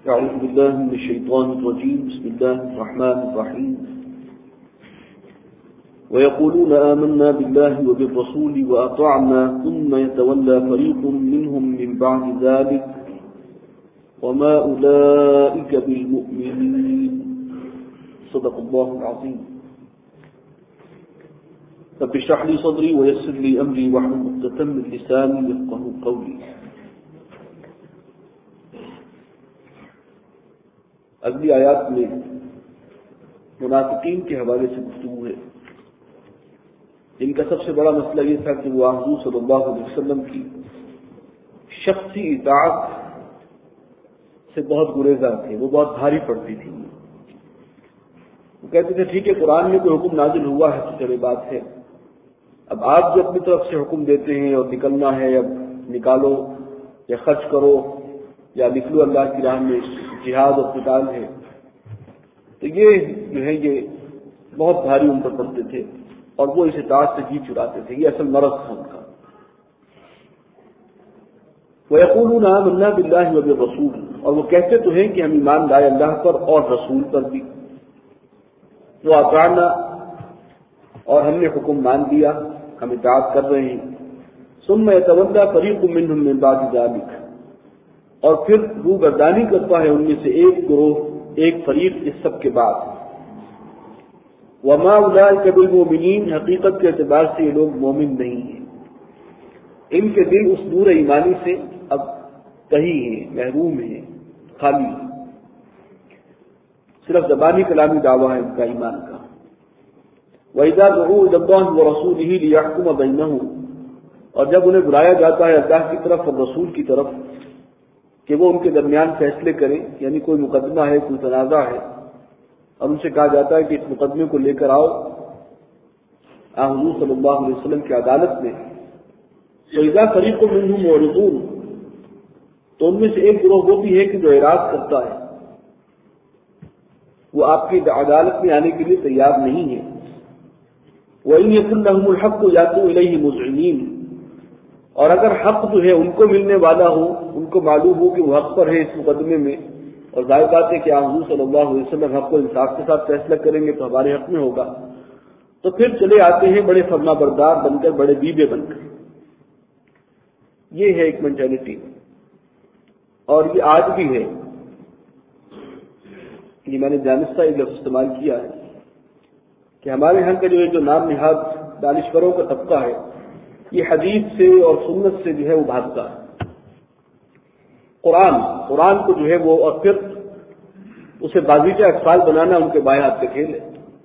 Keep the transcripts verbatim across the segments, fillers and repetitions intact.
أعوذ بالله من الشيطان الرجيم. بسم الله الرحمن الرحيم. ويقولون آمنا بالله وبالرسول وأطعنا ثم يتولى فريق منهم من بعد ذلك وما أولئك بالمؤمنين. صدق الله العظيم. رب اشرح لي صدري ويسر لي أمري واحلل عقدة من لساني يفقهوا قولي. اگلی آیات میں منافقین کے حوالے سے گفتگو ہے، جن کا سب سے بڑا مسئلہ یہ تھا کہ وہ حضور صلی اللہ علیہ وسلم کی شخصی اطاعت سے بہت گریزاں تھے، وہ بہت بھاری پڑتی تھی۔ وہ کہتے تھے ٹھیک ہے قرآن میں کوئی حکم نازل ہوا ہے تو چلے بات ہے، اب آپ جو اپنی طرف سے حکم دیتے ہیں اور نکلنا ہے، اب نکالو یا خرچ کرو یا نکلو اللہ کی راہ میں، جہاد اور قتال ہے، تو یہ جو ہے یہ بہت بھاری ان پر پڑتے تھے اور وہ اس اطاعت سے جی چراتے تھے۔ یہ اصل مرض تھا ان کا۔ وَيَقُولُونَ آمَنَّا بِاللَّهِ وَبِالرَّسُولِ، اور وہ کہتے تو ہیں کہ ہم ایمان لائے اللہ پر اور رسول پر بھی، وَأَطَعْنَا، اور ہم نے حکم مان لیا، ہم اطاعت کر رہے ہیں۔ ثُمَّ يَتَوَلَّىٰ فَرِيقٌ مِّنْهُم مِّن بَعْدِ ذَٰلِكَ، اور پھر روگردانی کرتا ہے ان میں سے ایک گروہ، ایک فریق اس سب کے بعد۔ وَمَا أُولَٰئِكَ بِالْمُؤْمِنِينَ، حقیقت کے اعتبار سے یہ لوگ مومن نہیں ہیں، ان کے دل اس نور ایمانی سے اب کہیں ہیں، محروم ہیں، خالی ہیں، صرف زبانی کلامی دعویٰ ہے ان کا ایمان کا۔ وَإِذَا دُعُوا إِلَى اللَّهِ وَرَسُولِهِ لِيَحْكُمَ بَيْنَهُمْ، اور جب انہیں بلایا جاتا ہے اللہ کی طرف اور رسول کی طرف کہ وہ ان کے درمیان فیصلے کریں، یعنی کوئی مقدمہ ہے، کوئی تنازع ہے، اور ان سے کہا جاتا ہے کہ اس مقدمے کو لے کر آؤ آن حضور صلی اللہ علیہ وسلم کی عدالت میں، تو اذا فریق منہم معرضون، تو ان میں سے ایک گروہ وہ بھی ہے کہ جو اعراض کرتا ہے، وہ آپ کی عدالت میں آنے کے لیے تیار نہیں ہے۔ وَإِنْ يَكُنْ لَهُمُ الْحَقُّ يَأْتُوا إِلَيْهِ مُذْعِنِينَ، اور اگر حق جو ہے ان کو ملنے والا ہو، ان کو معلوم ہو کہ وہ حق پر ہے اس مقدمے میں، اور ظاہر بات ہے کہ حضور صلی اللہ علیہ وسلم حق و انصاف کے ساتھ فیصلہ کریں گے تو ہمارے حق میں ہوگا، تو پھر چلے آتے ہیں بڑے فرما بردار بن کر، بڑے بیبے بن کر۔ یہ ہے ایک مینٹالٹی، اور یہ آج بھی ہے۔ یہ میں نے دانستہ ایک لفظ استعمال کیا ہے کہ ہمارے یہاں کا جو ہے جو نام نہاد دانشوروں کا طبقہ ہے، یہ حدیث سے اور سنت سے جو ہے وہ بھاگتا ہے۔ قرآن قرآن کو جو ہے وہ، اور پھر اسے بازیچہ اقفال بنانا ان کے بائیں ہاتھ کا کھیل ہے،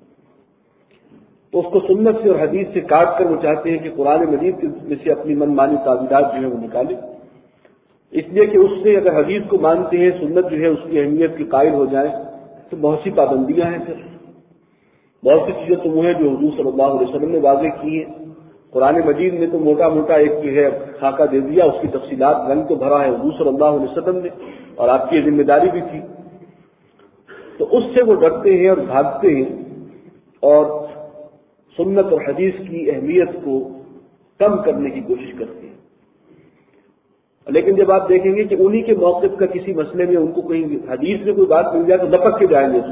تو اس کو سنت سے اور حدیث سے کاٹ کر وہ چاہتے ہیں کہ قرآن مجید میں سے اپنی من مانی تعبیرات جو ہے وہ نکالیں، اس لیے کہ اس سے اگر حدیث کو مانتے ہیں، سنت جو ہے اس کی اہمیت کے قائل ہو جائیں تو بہت سی پابندیاں ہیں، پھر بہت سی چیزیں تو وہ ہیں جو حضور صلی اللہ علیہ وسلم نے واضح کی ہیں۔ قرآن مجید میں تو موٹا موٹا ایک جو ہے خاکہ دے دیا، اس کی تفصیلات رنگ تو بھرا ہے حضور صلی اللہ علیہ وسلم نے، اور آپ کی ذمہ داری بھی تھی، تو اس سے وہ ڈرتے ہیں اور بھاگتے ہیں اور سنت اور حدیث کی اہمیت کو کم کرنے کی کوشش کرتے ہیں۔ لیکن جب آپ دیکھیں گے کہ انہی کے موقف کا کسی مسئلے میں ان کو کہیں حدیث میں کوئی بات مل جائے تو لپک کے جائیں گے،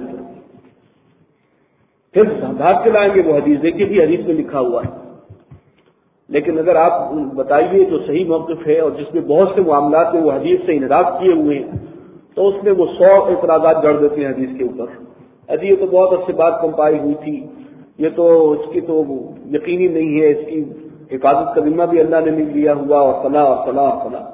پھر بھاگ کے لائیں گے وہ حدیث، دیکھیے بھی حدیث میں لکھا ہوا ہے۔ لیکن اگر آپ بتائیے جو صحیح موقف ہے اور جس میں بہت سے معاملات میں وہ حدیث سے انحراف کیے ہوئے ہیں، تو اس میں وہ سو اعتراضات جڑ دیتے ہیں حدیث کے اوپر۔ ابھی یہ تو بہت عرصے بعد کمپائل ہوئی تھی، یہ تو اس کی تو یقینی نہیں ہے، اس کی حفاظت کا ذمہ بھی اللہ نے نہیں لیا ہوا، اور فلاں اور فلاں اور فلاں۔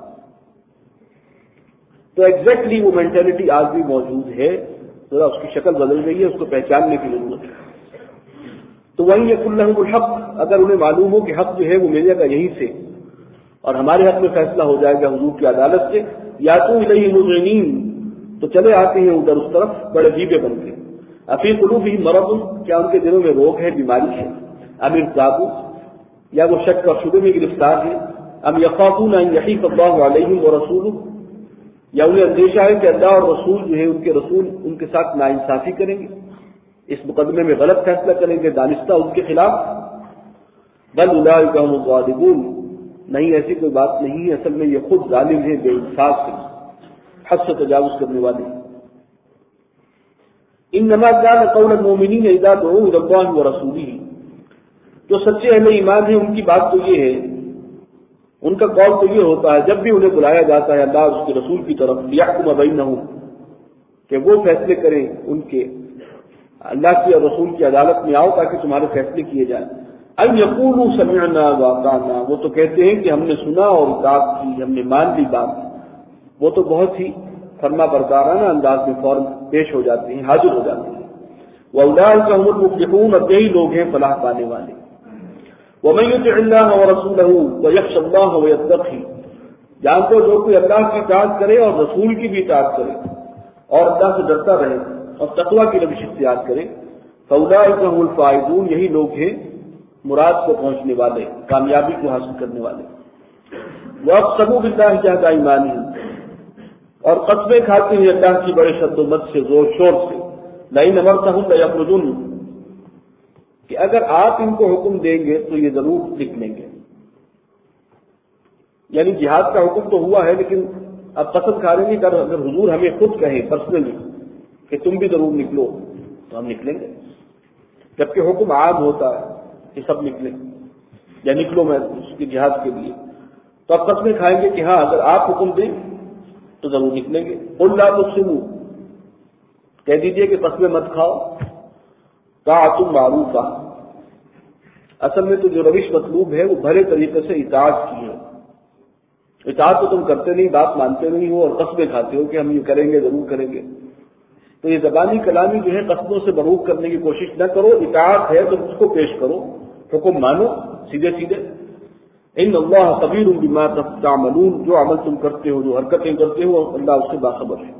تو ایگزیکٹلی وہ مینٹلٹی آج بھی موجود ہے، ذرا اس کی شکل بدل گئی ہے، اس کو پہچاننے کی ضرورت ہے۔ تو وہیں یقین لہم الحق، اگر انہیں معلوم ہو کہ حق جو ہے وہ ملے گا یہیں سے اور ہمارے حق میں فیصلہ ہو جائے گا حضور کی عدالت سے، یا تو الیہ مذعنین، تو چلے آتے ہیں ادھر اس طرف بڑے بیبے بن کے۔ افی قلوبہم مرض، کیا ان کے دلوں میں روگ ہے، بیماری ہے؟ ام ارتابوا، یا وہ شک اور شبے میں گرفتار ہیں؟ ام یخافون ان یحیف اللہ علیہم ورسولہ، یا انہیں اندیشہ ہے کہ اللہ اور رسول جو ہے ان کے رسول ان کے ساتھ ناانصافی کریں گے، اس مقدمے میں غلط فیصلہ کریں گے، دانستہ ان کے خلاف۔ بل اولئک هم الظالمون، نہیں ایسی کوئی بات نہیں ہے، اصل میں یہ خود ظالم ہے، بے انصاف ہے۔ حد سے تجاوز کرنے والے. انما كان قول المؤمنين اذا دعوا الى الله ورسوله، جو سچے اہل ایمان ہیں ان کی بات تو یہ ہے، ان کا قول تو یہ ہوتا ہے جب بھی انہیں بلایا جاتا ہے اللہ اور اس کے رسول کی طرف، ليحكم بينهم، کہ وہ فیصلے کریں ان کے، اللہ کی اور رسول کی عدالت میں آؤ تاکہ تمہارے فیصلے کیے جائیں. ان يقولوا سمعنا واطعنا، وہ تو کہتے ہیں کہ ہم نے سنا اور اطاعت کی، ہم نے مان لی بات. وہ تو بہت ہی فرما بردارانہ انداز میں فوراً پیش ہو جاتے ہیں، حاضر ہو جاتے ہیں. واولئک هم المفلحون، اور یہی لوگ ہیں فلاح پانے والے. ومن يطع الله ورسوله ويخشى الله ويتقي، جانتے جو کوئی اللہ کی اطاعت کرے اور رسول کی بھی اطاعت کرے اور اللہ سے ڈرتا رہے اور تقوی کی روش اختیار کرے، فاولئک هم الفائزون، یہی لوگ ہیں مراد کو پہنچنے والے، کامیابی کو حاصل کرنے والے. واقسموا بالله جهد ايمانهم، اور قسمیں کھاتے ہیں اللہ کی بڑے شد و مد سے، زور شور سے. لئن امرتهم ليخرجن، کہ اگر آپ ان کو حکم دیں گے تو یہ ضرور نکلیں گے. یعنی جہاد کا حکم تو ہوا ہے، لیکن اب قسم کھا رہے ہیں کہ اگر حضور ہمیں خود کہیں پرسنلی کہ تم بھی ضرور نکلو تو ہم نکلیں گے، جبکہ حکم عام ہوتا ہے کہ سب نکلیں یا نکلو میں اس کے جہاد کے لیے. تو اب قسمیں کھائیں گے کہ ہاں اگر آپ حکم دیں تو ضرور نکلیں گے. قل لا تقسموا، کہہ دیجئے کہ قسمیں مت کھاؤ. طاعۃ معروفہ، اصل میں تو جو روش مطلوب ہے وہ بھلے طریقے سے اطاعت کی ہے. اطاعت تو تم کرتے نہیں، بات مانتے نہیں ہو اور قسمیں کھاتے ہو کہ ہم یہ کریں گے، ضرور کریں گے. تو یہ زبانی کلامی جو ہے قسموں سے بروک کرنے کی کوشش نہ کرو. اطاعت ہے تو اس کو پیش کرو، حکم مانو سیدھے سیدھے. ان اللہ خبیر بما تعملون، جو عمل تم کرتے ہو، جو حرکتیں کرتے ہو، اللہ اس سے باخبر ہے.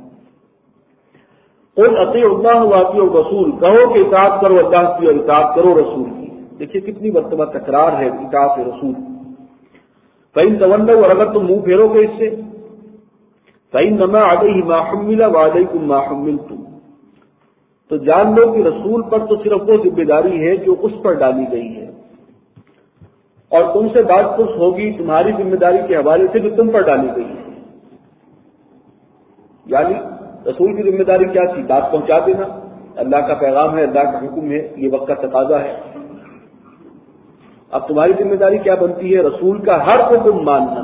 قل اطیعوا اللہ واطیعوا الرسول، کہو کہ اطاعت کرو اللہ کی اور اطاعت کرو رسول کی. دیکھیے کتنی مرتبہ تکرار ہے اطاعت رسول. فإن تولوا، اور اگر تم منہ پھیرو گے اس سے، فإنما علیہ ما حمل وعلیکم ما حملتم، تو جان لو کہ رسول پر تو صرف وہ ذمہ داری ہے جو اس پر ڈالی گئی ہے، اور تم سے بات پرس ہوگی تمہاری ذمہ داری کے حوالے سے جو تم پر ڈالی گئی ہے. یعنی رسول کی ذمہ داری کیا تھی؟ بات پہنچا دینا، اللہ کا پیغام ہے، اللہ کا حکم ہے، یہ وقت کا تقاضا ہے. اب تمہاری ذمہ داری کیا بنتی ہے؟ رسول کا ہر حکم ماننا.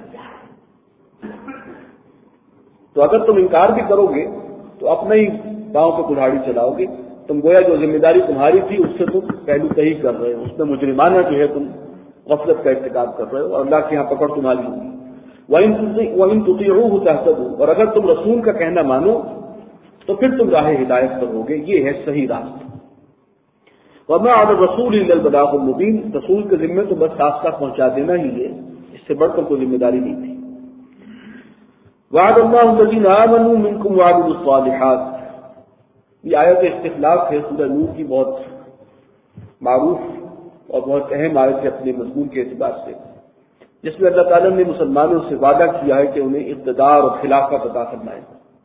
تو اگر تم انکار بھی کرو گے تو اپنے ہی پاؤں پہ کلاڑی چلاؤ گے. تم گویا جو ذمہ داری تمہاری تھی اس سے تم پہلو تہی کر رہے ہو، اس میں مجرمانہ جو ہے تم غفلت کا ارتکاب کر رہے ہو، اور اللہ کے یہاں پکڑ تمہاری ہوگی. وَإِن تُطِيعُوهُ تَهْتَدُوا، اور اگر تم رسول کا کہنا مانو تو پھر تم راہ ہدایت پر ہوگے، یہ ہے صحیح راستہ. وَمَا عَلَى الرَّسُولِ إِلَّا الْبَلَاغُ الْمُبِينُ، رسول کے ذمے تو بس صاف صاف پہنچا دینا ہی ہے، اس سے بڑھ کر کوئی ذمہ داری نہیں تھی. وَعَدَ اللَّهُ الَّذِينَ آمَنُوا مِنكُمْ وَعَمِلُوا الصَّالِحَاتِ، یہ آیت استخلاف ہے سورہ نور کی، بہت معروف اور بہت اہم آیت ہے اپنے مضمون کے اعتبار سے، جس میں اللہ تعالیٰ نے مسلمانوں سے وعدہ کیا ہے کہ انہیں اقتدار اور خلافت عطا فرمائے.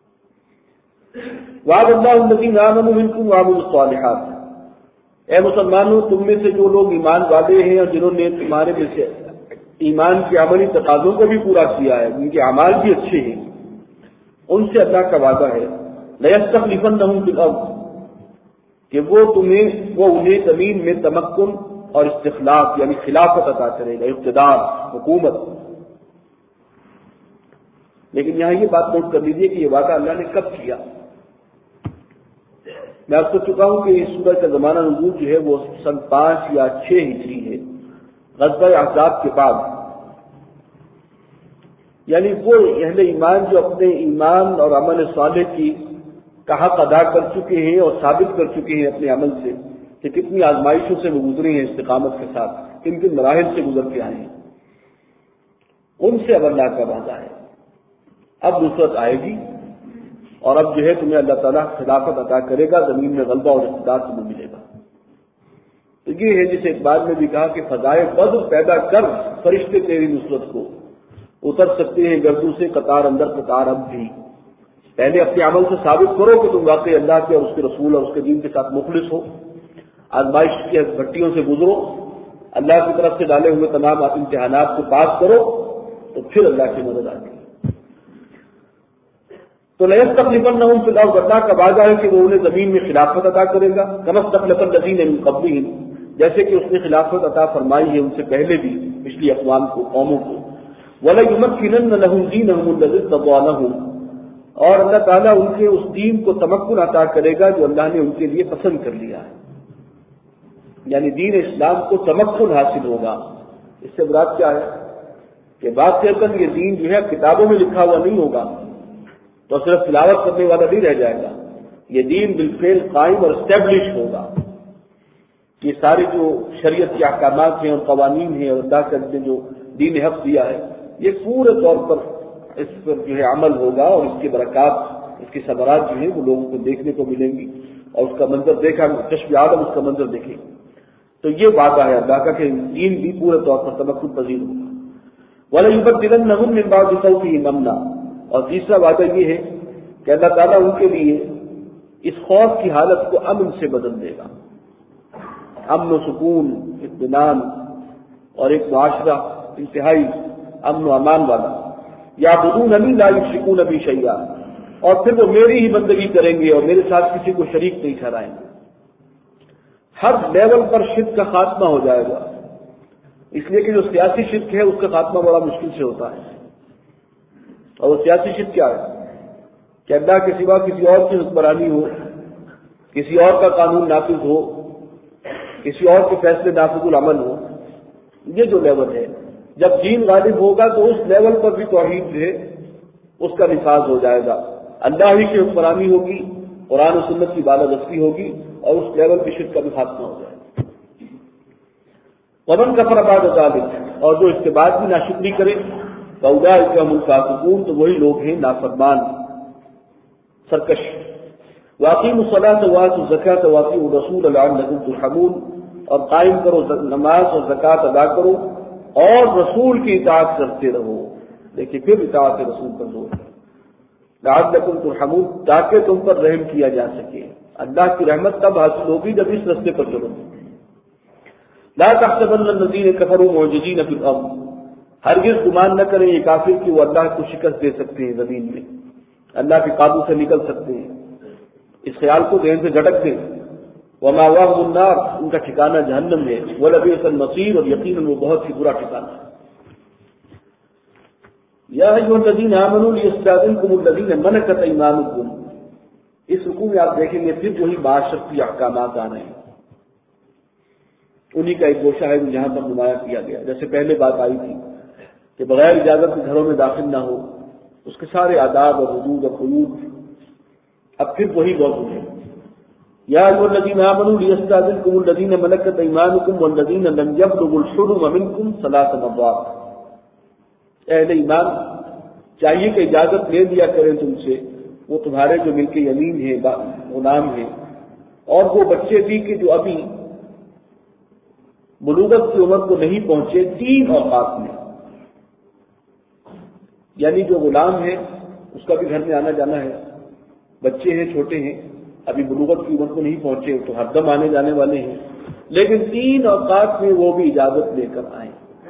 وعد اللہ الذین آمنوا منکم وعملوا الصالحات، اے مسلمانوں تم میں سے جو لوگ ایمان والے ہیں اور جنہوں نے تمہارے میں سے ایمان کے عملی تقاضوں کو بھی پورا کیا ہے، ان کے اعمال بھی اچھے ہیں، ان سے اللہ کا وعدہ ہے لَيَسْتَخْلِفَنَّهُمْ فِي الْأَرْضِ، کہ وہ تمہیں وہ انہیں زمین میں تمکن اور استخلاف یعنی خلافت عطا کرے گا، اقتدار، حکومت. لیکن یہاں یہ بات نوٹ کر لیجیے کہ یہ وعدہ اللہ نے کب کیا. میں آپ کو چکا ہوں کہ اس سورہ کا زمانہ نزول جو ہے وہ سن پانچ یا چھ ہجری ہے، غزوہ احزاب کے بعد. یعنی وہ اہل ایمان جو اپنے ایمان اور عمل صالح کی کا حق ادا کر چکے ہیں اور ثابت کر چکے ہیں اپنے عمل سے کہ کتنی آزمائشوں سے وہ گزرے ہیں استقامت کے ساتھ، کن کن مراحل سے گزر کے آئے ہیں، ان سے اب اللہ کا وعدہ ہے اب نصرت آئے گی اور اب جو ہے تمہیں اللہ تعالیٰ خلافت عطا کرے گا، زمین میں غلبہ اور اقتدار تمہیں ملے گا. تو یہ ہے جسے ایک بار میں بھی کہا کہ فضائے بدر پیدا کر فرشتے تیری نصرت کو اتر سکتے ہیں گردوں سے قطار اندر قطار. اب بھی پہلے اپنے عمل سے ثابت کرو کہ تم واقعی اللہ کے اور اس کے رسول اور اس کے دین کے ساتھ مخلص ہو، آزمائش کی بھٹیوں سے گزرو، اللہ کی طرف سے ڈالے ہوئے تمام امتحانات کو پاس کرو، تو پھر اللہ کی مدد آتی ہے. تو لَيَسْتَخْلِفَنَّهُمْ فِي الْأَرْضِ، اللہ کا وعدہ ہے کہ وہ انہیں زمین میں خلافت عطا کرے گا، كَمَا اسْتَخْلَفَ الَّذِينَ مِن قَبْلِهِمْ، جیسے کہ اس نے خلافت عطا فرمائی ہے ان سے پہلے بھی پچھلی اقوام کو، قوموں کو. وَلَيُمَكِّنَنَّ لَهُمْ دِينَهُمُ الَّذِي ارْتَضَىٰ لَهُمْ، اور اللہ تعالیٰ ان کے اس دین کو تمکن عطا کرے گا جو اللہ نے ان کے لیے پسند کر لیا ہے، یعنی دین اسلام کو تمکن حاصل ہوگا. اس سے مراد کیا ہے کہ واقعتاً یہ دین جو ہے کتابوں میں لکھا ہوا نہیں ہوگا تو صرف تلاوت کرنے والا نہیں رہ جائے گا، یہ دین بالفعل قائم اور اسٹیبلش ہوگا. یہ سارے جو شریعت کے احکامات ہیں اور قوانین ہیں اور اللہ کا نے جو دین حق دیا ہے یہ پورے طور پر اس پر جو ہے عمل ہوگا، اور اس کے برکات، اس کی ثمرات جو ہیں وہ لوگوں کو دیکھنے کو ملیں گی، اور اس کا منظر دیکھا کشف آدم اس کا منظر دیکھیں. تو یہ وعدہ ہے اللہ کا کہ دین بھی پورے طور پر تمکن پذیر ہوگا. وَلَيُبَدِّلَنَّهُم مِّن بَعْدِ خَوْفِهِمْ أَمْنًا، اور تیسرا وعدہ یہ ہے کہ اللہ تعالیٰ ان کے لیے اس خوف کی حالت کو امن سے بدل دے گا. امن و سکون، اطمینان اور ایک معاشرہ انتہائی امن و امان والا. یعبدوننی لا یشرکون بی شیئا، اور پھر وہ میری ہی بندگی کریں گے اور میرے ساتھ کسی کو شریک نہیں ٹھہرائیں گے. ہر لیول پر شرک کا خاتمہ ہو جائے گا، اس لیے کہ جو سیاسی شرک ہے اس کا خاتمہ بڑا مشکل سے ہوتا ہے. اور وہ سیاسی شرک کیا ہے کہ اللہ کے سوا کسی اور کی حکمرانی ہو، کسی اور کا قانون نافذ ہو، کسی اور کے فیصلے نافذ العمل ہو. یہ جو لیول ہے جب دین غالب ہوگا تو اس لیول پر بھی توحید ہے اس کا نفاذ ہو جائے گا، اللہ ہی کی حکمرانی ہوگی، قرآن و سنت کی بالادستی ہوگی، اور اس لیول پہ شرک کا بھی خاتمہ ہو جائے گا. ومن کفر بعد ذلک، اور جو اس کے بعد بھی ناشکری کرے فاولئک هم الفاسقون، تو وہی لوگ ہیں نافرمان سرکش. واقیموا الصلاۃ وآتوا الزکاۃ واطیعوا الرسول لعلکم ترحمون، اور قائم کرو نماز اور زکوٰۃ ادا کرو اور رسول کی اطاعت کرتے رہو. دیکھیے پھر اطاعت رسول پر زور ہے. لعلکم ترحمون، تاکہ تم پر رحم کیا جا سکے. اللہ کی رحمت تب حاصل ہوگی جب اس راستے پر چلو. لا تحسبن الذین کفروا معجزین فی الارض، ہرگز گمان نہ کریں یہ کافر کہ وہ اللہ کو شکست دے سکتے ہیں، زمین میں اللہ کے قابو سے نکل سکتے ہیں. اس خیال کو ذہن سے جھٹک دیں. ومأواہم النار، ان کا ٹھکانہ جہنم ہے. ولبئس المصیر، اور یقیناً وہ بہت ہی برا ٹھکانہ ہے. یا ایھا الذین آمنوا لیستأذنکم الذین ملکت ایمانکم، اس رکوع میں آپ دیکھیں گے پھر وہی معاشرتی احکامات آ رہے ہیں. انہی کا ایک گوشہ ہے جہاں پر نمایاں کیا گیا. جیسے پہلے بات آئی تھی کہ بغیر اجازت کے گھروں میں داخل نہ ہو، اس کے سارے آداب اور حدود اور قیود، اب پھر وہی موضوع ہے. یا ایھا الذین آمنوا لیستأذنکم الذین ملکت ایمانکم والذین لم یبلغوا الحلم منکم ثلاث مرات. اے اہل ایمان، چاہیے کہ اجازت لے لیا کریں تم سے وہ تمہارے جو ملک یمین ہیں، غلام ہیں، اور وہ بچے بھی کہ جو ابھی بلوغت کی عمر کو نہیں پہنچے، تین اوقات میں. یعنی جو غلام ہے اس کا بھی گھر میں آنا جانا ہے، بچے ہیں چھوٹے ہیں ابھی بلوغت کی عمر کو نہیں پہنچے تو ہر دم آنے جانے والے ہیں، لیکن تین اوقات میں وہ بھی اجازت لے کر آئیں.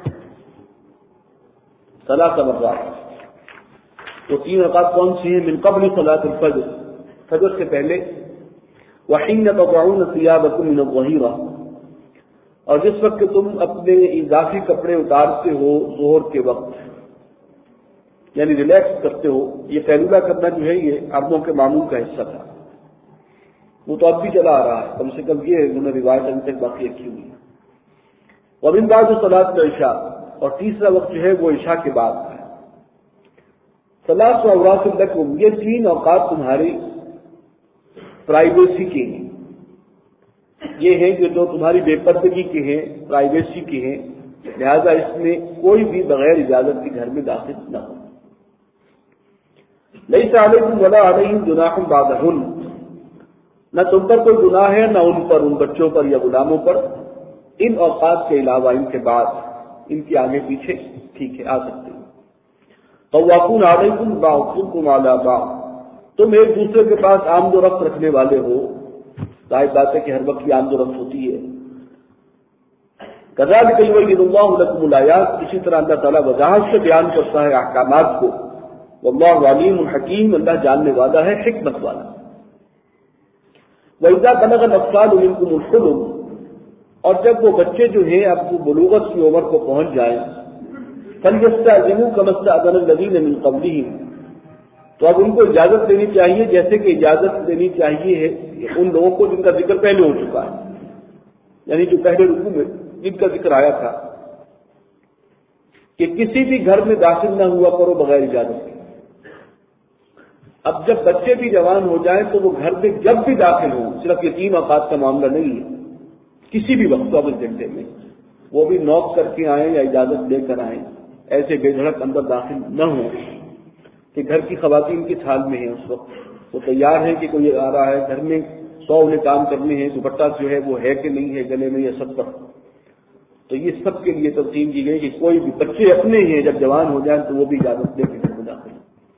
ثلاث مرات. وہ تین اوقات کون سی ہیں؟ من قبل صلاۃ الفجر، فجر سے پہلے. وحین تضعون ثیابکم من الظہیرہ، اور جس وقت کہ تم اپنے اضافی کپڑے اتارتے ہو ظہر کے وقت، یعنی ریلیکس کرتے ہو. یہ قیلولہ کرنا جو ہے یہ عربوں کے معمول کا حصہ تھا، وہ تو اب بھی چلا آ رہا ہے، کم سے کم یہ انہوں نے روایت ابھی تک باقی رکھی ہوئی ہے. ومن بعد صلاۃ العشاء، اور تیسرا وقت جو ہے وہ عشاء کے بعد ہے. ثلاث عورات لکم، یہ تین اوقات تمہاری پرائیویسی کے ہیں، یہ ہیں کہ جو تمہاری بے پردگی کے ہیں، پرائیویسی کے ہیں، لہذا اس میں کوئی بھی بغیر اجازت کے گھر میں داخل نہ ہو. لیس علیکم ولا علیہم جناح بعدہن، نہ تم پر کوئی گناہ ہے نہ ان پر، ان بچوں پر یا غلاموں پر، ان اوقات کے علاوہ، ان کے بعد، ان کے آگے پیچھے ٹھیک ہے آ سکتے ہیں. طوافون علیکم بعضکم علی بعض، تم ایک دوسرے کے پاس آمد و رفت رکھنے والے ہو. ظاہر بات ہے کہ ہر وقت کی آمد و رفت ہوتی ہے. کذالک یبین اللہ لکم الآیات، اسی طرح اللہ تعالیٰ وضاحت سے بیان کرتا ہے احکامات کو واللہ علیم حکیم، اللہ جاننے والا ہے، حکمت والا۔ وَإِذَا بَلَغَ الْأَطْفَالُ مِنكُمُ الْحُلُمَ، اور جب وہ بچے جو ہیں اب وہ بلوغت کی عمر کو پہنچ جائیں، فَلْيَسْتَأْذِنُوا كَمَا اسْتَأْذَنَ الَّذِينَ مِن قَبْلِهِمْ، تو اب ان کو اجازت دینی چاہیے جیسے کہ اجازت دینی چاہیے ہے ان لوگوں کو جن کا ذکر پہلے ہو چکا ہے، یعنی جو پہلے رکوع میں جن کا ذکر آیا تھا کہ کسی بھی گھر میں داخل نہ ہوا کرو بغیر اجازت کے۔ اب جب بچے بھی جوان ہو جائیں تو وہ گھر میں جب بھی داخل ہوں، صرف یہ تین اوقات کا معاملہ نہیں ہے، کسی بھی وقت چوبیس گھنٹے میں وہ بھی نوک کر کے آئیں یا اجازت لے کر آئیں، ایسے بے دھڑک اندر داخل نہ ہوں کہ گھر کی خواتین کس حال میں ہیں اس وقت، وہ تیار ہیں کہ کوئی آ رہا ہے، گھر میں سو انہیں کام کرنے ہیں، دوپٹہ جو ہے وہ ہے کہ نہیں ہے گلے میں یا سب پر، تو یہ سب کے لیے تقسیم کی گئی کہ کوئی بھی بچے اپنے ہیں جب جوان ہو جائیں تو وہ بھی اجازت لے کے گھر میں داخل۔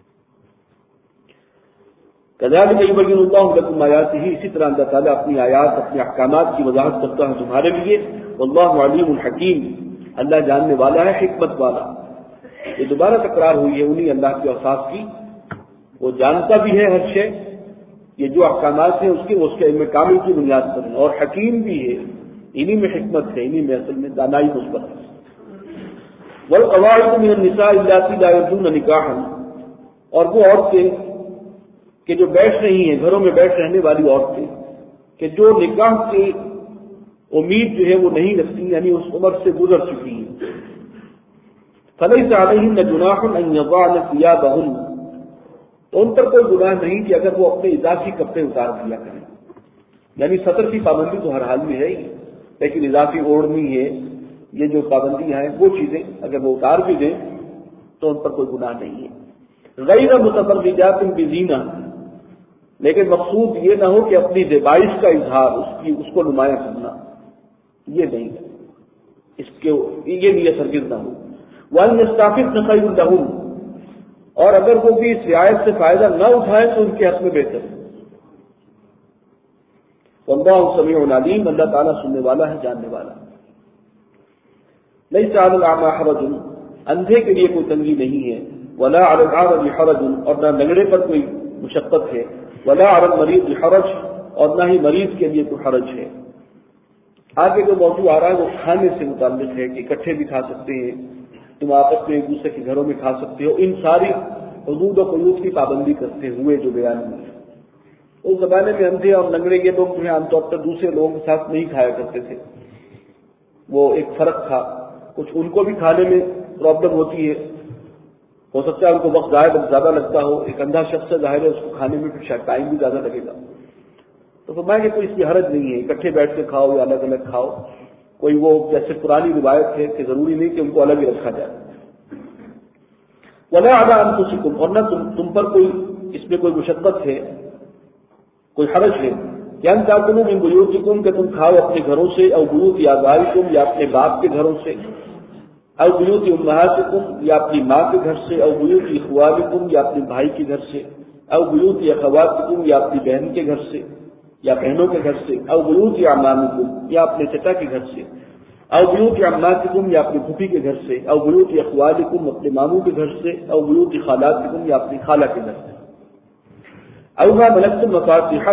کذالک یبین اللہ لکم آیاتہ، اسی طرح اللہ تعالیٰ اپنی آیات اپنے احکامات کی وضاحت کرتا ہے تمہارے لیے، واللہ علیم حکیم، اللہ جاننے والا ہے، حکمت والا۔ یہ دوبارہ تکرار ہوئی ہے انہی اللہ کے اوصاف کی، وہ جانتا بھی ہے ہر شے، یہ جو احکامات ہیں اس کے اس کے علم کامل کی بنیاد پر ہیں، اور حکیم بھی ہے، انہی میں حکمت ہے، انہی میں اصل میں دانائی مثبت ہے۔ والقواعد من النساء اللاتي لا يرجون نکاحا، اور وہ عورتیں کہ جو بیٹھ رہی ہیں، گھروں میں بیٹھ رہنے والی عورتیں کہ جو نکاح کی امید جو ہے وہ نہیں رکھتی، یعنی اس عمر سے گزر چکی ہیں، فلیس علیہن جناح ان یضعن ثیابہن، تو ان پر کوئی گناہ نہیں کہ اگر وہ اپنے اضافی کپڑے اتار دیا کریں، یعنی سطر کی پابندی تو ہر حال میں ہے ہی، لیکن اضافی اوڑھنی ہے، یہ جو پابندیاں ہیں وہ چیزیں اگر وہ اتار بھی دیں تو ان پر کوئی گناہ نہیں ہے۔ غیر متبرجات بزینہ، لیکن مقصود یہ نہ ہو کہ اپنی زیبائش کا اظہار اس کی اس کو نمایاں کرنا، یہ نہیں ہے، اس کے یہ نیت ہرگز نہ ہو۔ وَأَن يَسْتَعْفِفْنَ خَيْرٌ لَهُنَّ، اور اگر وہ بھی اس رعایت سے فائدہ نہ اٹھائیں تو ان کے حق میں بہتر ہے۔ واللہ سمیع علیم، اللہ تعالیٰ سننے والا ہے، جاننے والا ہے۔ لیس علی الاعمى حرج، اندھے کے لیے کوئی تنگی نہیں ہے، ولا علی الاعرج حرج، اور نہ لنگڑے پر کوئی مشقت ہے، ولا علی المریض حرج، اور نہ ہی مریض کے لیے کوئی حرج ہے۔ آگے جو موضوع آ رہا ہے وہ کھانے سے متعلق ہے کہ اکٹھے بھی کھا سکتے ہیں، تم آپس میں ایک دوسرے کے گھروں میں کھا سکتے ہو، ان ساری حدود و قیود کی پابندی کرتے ہوئے جو بیان ہوئی ہے۔ اس زمانے میں اندھے اور لنگڑے یہ لوگ جو ہے عام طور پر دوسرے لوگوں کے ساتھ نہیں کھایا کرتے تھے، وہ ایک فرق تھا، کچھ ان کو بھی کھانے میں پرابلم ہوتی ہے، ہو سکتا ہے ان کو وقت زیادہ لگتا ہو، ایک اندھا شخص ہے ظاہر ہے اس کو کھانے میں پھر شاید ٹائم بھی زیادہ لگے گا، تو فرمایا کہ کوئی اس کی حرج نہیں ہے، اکٹھے بیٹھ کے کھاؤ یا الگ الگ کھاؤ، کوئی وہ جیسے پرانی روایت ہے کہ ضروری نہیں کہ ان کو الگ ہی رکھا جائے۔ ولا علی انفسکم، اور نہ تم, تم پر کوئی اس میں کوئی مشقت ہے، کوئی حرج ہے، کہ ان تاکلوا من بیوتکم، کہ تم کھاؤ اپنے گھروں سے، او بیوت آبائکم، یا اپنے باپ کے گھروں سے، او بیوت امہاتکم، یا اپنی ماں کے گھر سے، او بیوت اخوالکم، یا اپنے بھائی کے گھر سے، او بیوت اخواتکم، یا اپنی بہن کے گھر سے یا بہنوں کے گھر سے، او بیوت اعمامکم، یا اپنے چچا کے گھر سے، او بیوت عماتکم، یا اپنی پھوپھی کے گھر سے، او بیوت اخوالکم، اپنے ماموں کے گھر سے، او بیوت خالاتکم، یا اپنی خالہ کے گھر سے، او ما ملکتم مفاتحہ،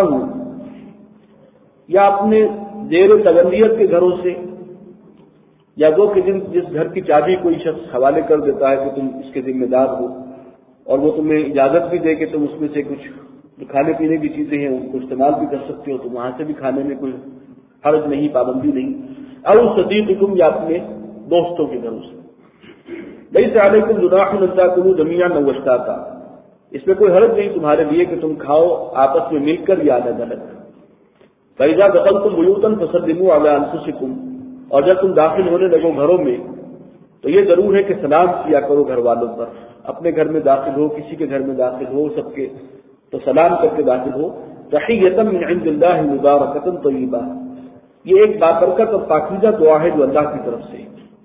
یا اپنے زیر تولید کے گھروں سے، یا وہ کہ جن جس گھر کی چابی کوئی شخص حوالے کر دیتا ہے کہ تم اس کے ذمہ دار ہو، اور وہ تمہیں اجازت بھی دے کہ تم اس میں سے کچھ جو کھانے پینے کی چیزیں ہیں ان کو استعمال بھی کر سکتے ہو، تو وہاں سے بھی کھانے میں کوئی حرج نہیں، پابندی نہیں۔ او صدیقکم، یا اپنے دوستوں کے گھروں سے۔ لیس علیکم جناح ان تاکلوا جمیعا او اشتاتا، اس میں کوئی حرج نہیں تمہارے لیے کہ تم کھاؤ آپس میں مل کر یا الگ الگ۔ فإذا دخلتم بیوتا فسلموا علی انفسکم، اور جب تم داخل ہونے لگو گھروں میں تو یہ ضرور ہے کہ سلام کیا کرو گھر والوں پر، اپنے گھر میں داخل ہو، کسی کے گھر میں داخل ہو، سب کے تو سلام کر کے داخل ہو۔ تحیۃ من عند اللہ مبارکۃ طیبہ، یہ ایک بابرکت اور پاکیزہ دعا ہے جو اللہ کی طرف سے۔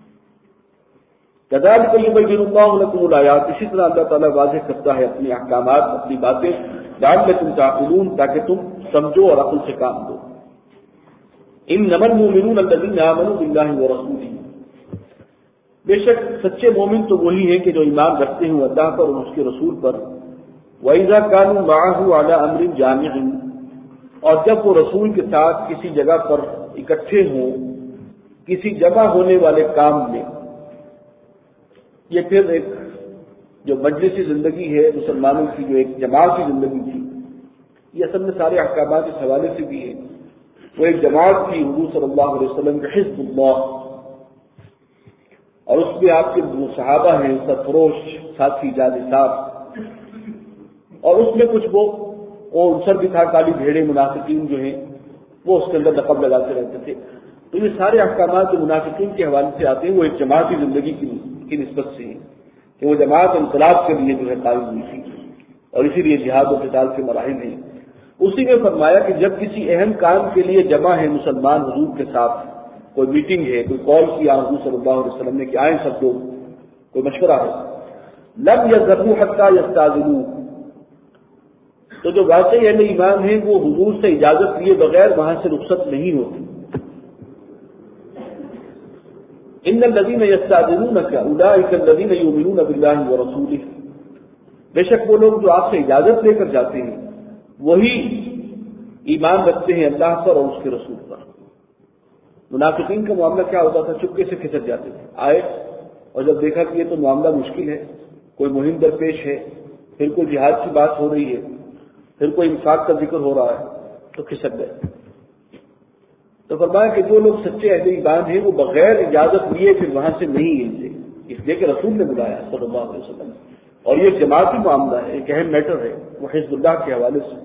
کذالک یبین اللہ لکم الآیات، اسی طرح اللہ تعالیٰ واضح کرتا ہے اپنے احکامات، اپنی باتیں، لعلکم تعقلون، تاکہ تم سمجھو اور عقل سے کام دو۔ انما المؤمنون الذین آمنوا باللہ ورسولہ، بے شک سچے مومن تو وہی ہیں کہ جو ایمان رکھتے ہیں اللہ پر اور اس کے رسول پر، وَإِذَا كَانُوا مَعَهُ عَلَىٰ أَمْرٍ جَامِعٍ، اور جب وہ رسول کے ساتھ کسی جگہ پر اکٹھے ہوں کسی جمع ہونے والے کام میں۔ یہ پھر ایک جو مجلسی زندگی ہے مسلمانوں کی، جو ایک جماعت کی زندگی تھی، یہ اصل میں سارے احکامات اس حوالے سے بھی ہے۔ وہ ایک جماعت تھی حضور صلی اللہ علیہ وسلم کے حزب اللہ، اور اس میں آپ کے جو صحابہ ہیں سرفروش ساتھی جانصاف، اور اس میں کچھ وہ وہ عنصر بھی تھا کالی بھیڑے منافقین جو ہیں وہ اس کے اندر لقب لگاتے رہتے تھے۔ تو یہ سارے احکامات جو منافقین کے حوالے سے آتے ہیں وہ ایک جماعتی زندگی کی کی نسبت سے ہیں کہ وہ جماعت انقلاب کے لیے جو ہے قائم ہوئی تھی، اور اسی لیے جہاد و قتال کے مراحل ہیں۔ اسی میں فرمایا کہ جب کسی اہم کام کے لیے جمع ہے مسلمان حضور کے ساتھ، کوئی میٹنگ ہے، کوئی کال کیا حضور صلی اللہ علیہ وسلم نے کہ آئیں سب لوگ، کوئی مشورہ ہے، لم یذهبوا حتى یستاذنوا، تو جو واقعی اہل ایمان ہیں وہ حضور سے اجازت لیے بغیر وہاں سے رخصت نہیں ہوتے۔ ان الذين يستاذنونك اولئك الذين يؤمنون بالله ورسوله، بے شک وہ لوگ جو آپ سے اجازت لے کر جاتے ہیں وہی ایمان رکھتے ہیں اللہ پر اور اس کے رسول پر۔ منافقین کا معاملہ کیا ہوتا تھا؟ چپکے سے کھسک جاتے تھے، آئے اور جب دیکھا کہ یہ تو معاملہ مشکل ہے، کوئی مہم درپیش ہے، پھر کوئی جہاد کی بات ہو رہی ہے، پھر کوئی انفاق کا ذکر ہو رہا ہے، تو کھسک گئے۔ تو فرمایا کہ جو لوگ سچے اہل ایمان ہیں وہ بغیر اجازت لیے پھر وہاں سے نہیں ہلتے، اس لیے کہ رسول نے بلایا صلی اللہ علیہ وسلم، اور یہ ایک جماعتی معاملہ ہے، ایک اہم میٹر ہے، وہ حزب اللہ کے حوالے سے۔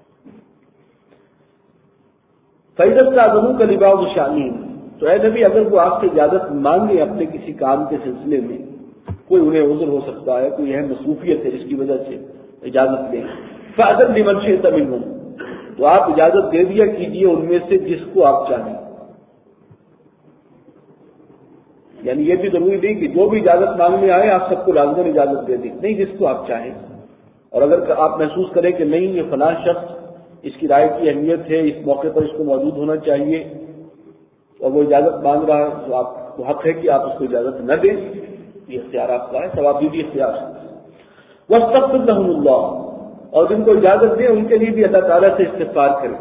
فَإِذَا اسْتَأْذَنُوكَ لِبَعْضِ شَأْنِهِمْ، تو اے نبی اگر وہ آپ سے اجازت مانگے اپنے کسی کام کے سلسلے میں، کوئی انہیں عذر ہو سکتا ہے، کوئی اہم مصروفیت ہے جس کی وجہ سے اجازت لیں، فَأَذَن لِمَنْ شِئْتَ مِنْهُمْ، تو آپ اجازت دے دیا کیجیے ان میں سے جس کو آپ چاہیں۔ یعنی یہ بھی ضروری نہیں کہ جو بھی اجازت مانگنے آئے آپ سب کو لازماً اجازت دے دیں، نہیں، جس کو آپ چاہیں۔ اور اگر آپ محسوس کریں کہ نہیں یہ فلاں شخص اس کی رائے کی اہمیت ہے، اس موقع پر اس کو موجود ہونا چاہیے اور وہ اجازت مانگ رہا ہے، تو آپ کو حق ہے کہ آپ اس کو اجازت نہ دیں، یہ اختیار آپ کا ہے، ثواب بھی اختیار ہے۔ وَاسْتَغْفِرْ لَهُمُ اللَّهُ، اور جن کو اجازت دیں ان کے لیے بھی اللہ تعالیٰ سے استغفار کریں۔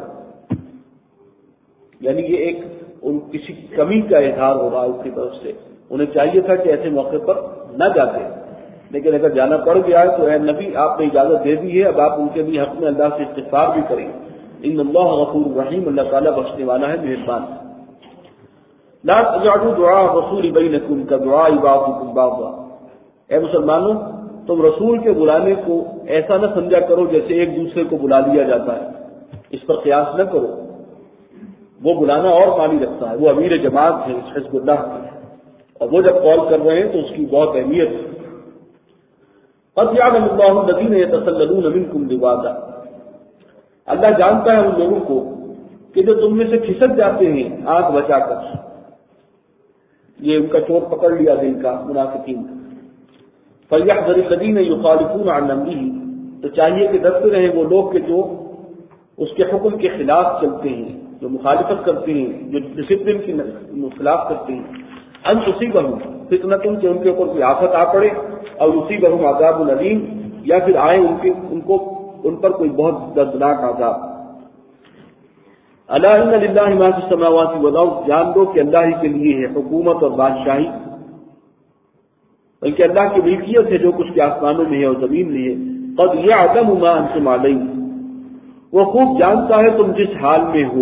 یعنی یہ ایک ان کسی کمی کا اظہار ہو رہا ہے اس کی طرف سے، انہیں چاہیے تھا کہ ایسے موقع پر نہ جاتے، لیکن اگر جانا پڑ گیا ہے تو اے نبی آپ نے اجازت دے دی ہے، اب آپ ان کے بھی حق میں اللہ سے استغفار بھی کریں۔ ان اللہ غفور رحیم، اللہ تعالیٰ بخشنے والا ہے، مہربان۔ لا تجعلوا دعاء الرسول بینکم کدعاء بعضکم بعضا، اے مسلمانوں تم رسول کے بلانے کو ایسا نہ سمجھا کرو جیسے ایک دوسرے کو بلا لیا جاتا ہے، اس پر قیاس نہ کرو، وہ بلانا اور معنی رکھتا ہے، وہ امیر جماعت ہے اس حزب اللہ کی، اور وہ جب کال کر رہے ہیں تو اس کی بہت اہمیت ہے۔ قد يعلم الله الذين يتسللون منكم لواذا، اللہ جانتا ہے ان لوگوں کو کہ جو تم میں سے کھسک جاتے ہیں آنکھ بچا کر، یہ ان کا چور پکڑ لیا دل کا منافقین۔ فَلْيَحْذَرِ الَّذِينَ يُخَالِفُونَ عَنْ أَمْرِهِ، تو چاہیے کہ ڈرتے رہیں وہ لوگ کہ جو اس کے حکم کے خلاف چلتے ہیں، جو مخالفت کرتے ہیں، جو ڈسپلن کی خلاف کرتے ہیں، ان تصیبہم فتنۃ، کہ ان کے اوپر کوئی آفت آ پڑے، اور یصیبہم عذاب علیم، یا پھر آئے ان کے ان کو ان پر کوئی بہت دردناک عذاب۔ الا ان للہ ما فی السماوات والارض، جان دو کہ اللہ ہی کے لیے ہے حکومت اور بادشاہی، بلکہ اللہ کی ملکیت ہے جو کچھ کے آسمانوں میں ہے اور زمین میں ہے۔ قد یعلم ما انتم علیہ، وہ خوب جانتا ہے تم جس حال میں ہو۔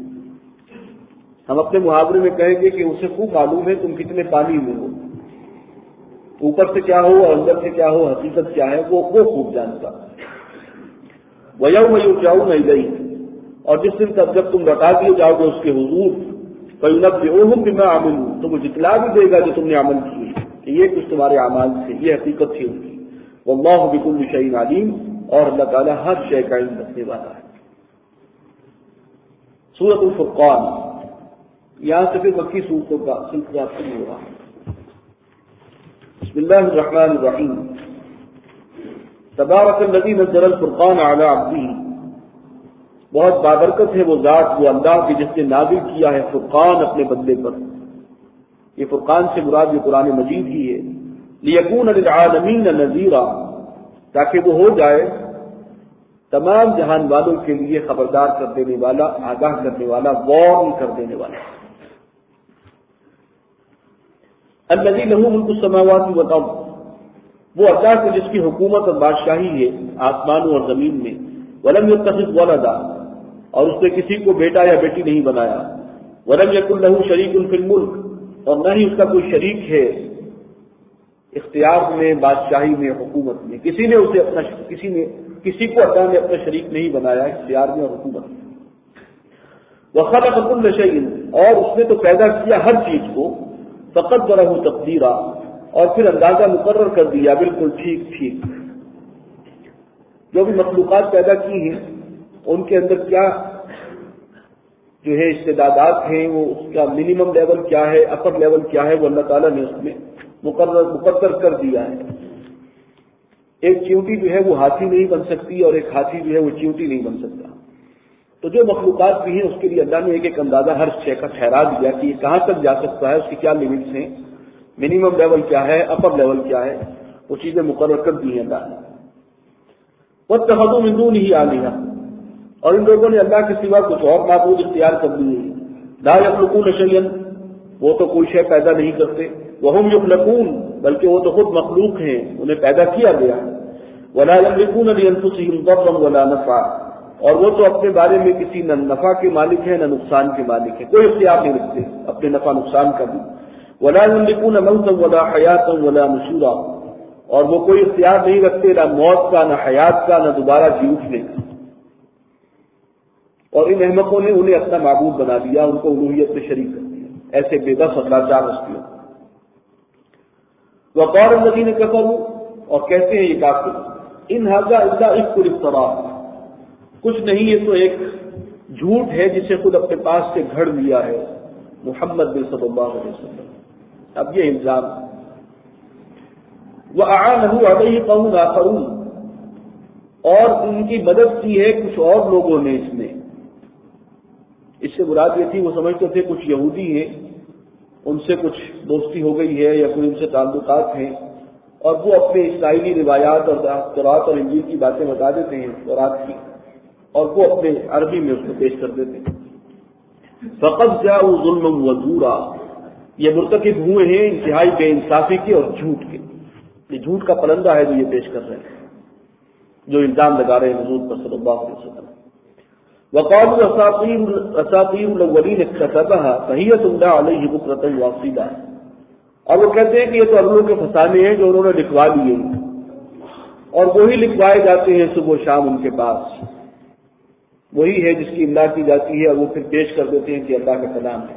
ہم اپنے محاورے میں کہیں گے کہ اسے خوب معلوم ہے تم کتنے پانی میں ہو، اوپر سے کیا ہو اور اندر سے کیا ہو، حقیقت کیا ہے، وہ وہ خوب جانتا۔ وَيَوْمَ يُرْجَعُونَ إِلَيْهِ، اور جس دن تک جب تم لوٹا دیے جاؤ گے اس کے حضور، فَيُنَبِّئُهُم بِمَا عَمِلُوا، تو وہ جتلا بھی دے گا جو تم نے عمل کیے کہ یہ کچھ تمہارے اعمال سے، یہ حقیقت تھی ان کی۔ وَاللَّهُ بِكُلِّ شَيْءٍ عَلِيمٌ، اور اللہ تعالیٰ ہر شے کا علم رکھنے والا ہے۔ سورۃ الفرقان، یہاں سے پھر مکی صورتوں کا سلسلہ شروع ہو رہا ہے۔ بسم اللہ الرحمن الرحیم، تبارک الذی نزل الفرقان علی عبدہ، بہت بابرکت ہے وہ ذات، وہ اللہ کی جس نے نازل کیا ہے فرقان اپنے بندے پر۔ یہ فرقان سے مراد یہ قرآن مجید ہی ہے، لیکون للعالمین نذیرا، تاکہ وہ ہو جائے تمام جہان والوں کے لیے خبردار کر دینے والا، آگاہ کرنے والا، وارن کر دینے والا۔ الذی لہ ملک السماوات والارض، وہ اللہ کو جس کی حکومت اور بادشاہی ہے آسمانوں اور زمین میں، ولم یتخذ ولدا، اور اس نے کسی کو بیٹا یا بیٹی نہیں بنایا، ولم یکن لہ شریک فی الملک، اور نہ ہی اس کا کوئی شریک ہے اختیار میں، بادشاہی میں، حکومت میں، کسی نے اسے اپنا کسی نے کسی کو اللہ نے اپنا شریک نہیں بنایا اختیار میں اور حکومت میں۔ وخلق كل شيء، اور اس نے تو پیدا کیا ہر چیز کو، فقدره تقدیرا، اور پھر اندازہ مقرر کر دیا بالکل ٹھیک ٹھیک۔ جو بھی مخلوقات پیدا کی ہیں ان کے اندر کیا جو ہے استعدادات ہیں، وہ اس کا منیمم لیول کیا ہے، اپر لیول کیا ہے، وہ اللہ تعالیٰ نے اس میں مقرر مقرر کر دیا ہے۔ ایک چیونٹی جو ہے وہ ہاتھی نہیں بن سکتی، اور ایک ہاتھی جو ہے وہ چیونٹی نہیں بن سکتا۔ تو جو مخلوقات بھی ہیں اس کے لیے اللہ نے ایک ایک اندازہ ہر شے کا ٹھہرا دیا کہ یہ کہاں تک جا سکتا ہے، اس کی کیا لمٹس ہیں، منیمم لیول کیا ہے، اپر لیول کیا ہے، وہ چیزیں مقرر کر دی ہیں اللہ نے۔ واتخذوا من دونه آلهة، اور ان لوگوں نے اللہ کے سوا کچھ اور معبود اختیار کر لیے۔ لا يخلقون شيئا، وہ تو کوئی شے پیدا نہیں کرتے، وهم يخلقون، بلکہ وہ تو خود مخلوق ہیں، انہیں پیدا کیا گیا۔ ولا يملكون لانفسهم ضرا ولا نفعا، اور وہ تو اپنے بارے میں کسی نہ نفع کے مالک ہیں نہ نقصان کے مالک ہیں، کوئی اختیار نہیں رکھتے اپنے نفع نقصان کا بھی۔ ولا يملكون موتا ولا حیاتا ولا نشورا، اور وہ کوئی اختیار نہیں رکھتے نہ موت کا، نہ حیات کا، نہ دوبارہ جی اٹھنے کا۔ اور ان احمقوں نے انہیں اپنا معبود بنا دیا، ان کو الوہیت میں شریک کر دیا، ایسے بے بس اور لاچار ہستیوں۔ وقال الذين كفروا، اور کہتے ہیں یہ کافر، ان هذا الا افك افترا، کچھ نہیں یہ تو ایک جھوٹ ہے جسے خود اپنے پاس سے گھڑ لیا ہے محمد بن صلی اللہ علیہ وسلم۔ اب یہ الزام وَأَعَانَهُ عَلَيْهِ قَوْمٌ آخَرُونَ، اور ان کی مدد کی ہے کچھ اور لوگوں نے اس میں۔ اس سے مراد یہ تھی وہ سمجھتے تھے کچھ یہودی ہیں، ان سے کچھ دوستی ہو گئی ہے یا کوئی ان سے تعلقات ہیں، اور وہ اپنے اسرائیلی روایات اور تورات اور انجیل کی باتیں بتا دیتے ہیں تورات کی، اور وہ اپنے عربی میں اس کو پیش کر دیتے ہیں۔ فَقَدْ جَاءُوا ظُلْمًا وَزُورًا، یہ مرتکب ہوئے ہیں انتہائی بے انصافی کے اور جھوٹ کے۔ یہ جھوٹ کا پرندہ ہے جو یہ پیش کر رہے ہیں، جو الزام لگا رہے ہیں حضور پر صلی اللہ علیہ وسلم۔ وقالوا اساطیر اساطیر الاولین اکتسبها فهي تملی علیہ بکرۃ واصیلا، اور وہ کہتے ہیں کہ یہ تو اگلوں کے فسانے ہیں جو انہوں نے لکھوا لیے، اور وہی لکھوائے جاتے ہیں صبح و شام ان کے پاس، وہی ہے جس کی املا کی جاتی ہے اور وہ پھر پیش کر دیتے ہیں کہ اللہ کا کلام ہے۔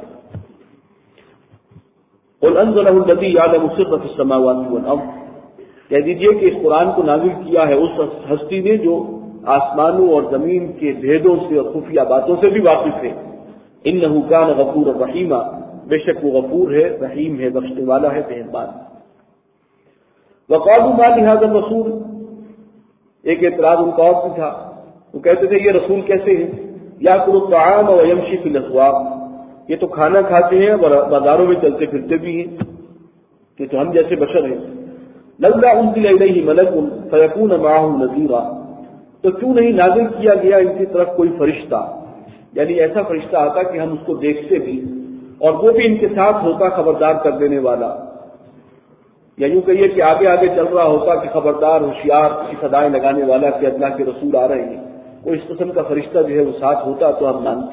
قل انزلہ الذی یعلم سر فی السماوات والارض، کہہ دیجئے کہ اس قرآن کو نازل کیا ہے اس ہستی نے جو آسمانوں اور زمین کے بھیدوں سے اور خفیہ باتوں سے بھی واقف ہے۔ انہ کان غفورا رحیما، بے شک وہ غفور ہے، رحیم ہے، بخشنے والا ہے، مہربان۔ وقالوا ما لهذا الرسول، ایک اعتراض ان کا اور بھی تھا، وہ کہتے تھے یہ رسول کیسے ہیں، یاکل الطعام ویمشی فی الاسواق، یہ تو کھانا کھاتے ہیں اور بازاروں میں چلتے پھرتے بھی ہیں، یہ تو ہم جیسے بشر ہیں۔ لولا انزل الیہ ملک فیکون معه نذیرا، تو کیوں نہیں نازل کیا گیا ان کی طرف کوئی فرشتہ، یعنی ایسا فرشتہ آتا کہ ہم اس کو دیکھتے بھی اور وہ بھی ان کے ساتھ ہوتا خبردار کر دینے والا، یا یوں کہیے کہ آگے آگے چل رہا ہوتا کہ خبردار ہوشیار کی صدائیں لگانے والا کہ اللہ کے رسول آ رہے ہیں، کوئی اس قسم کا فرشتہ جو ہے وہ ساتھ ہوتا تو ہم مانتے۔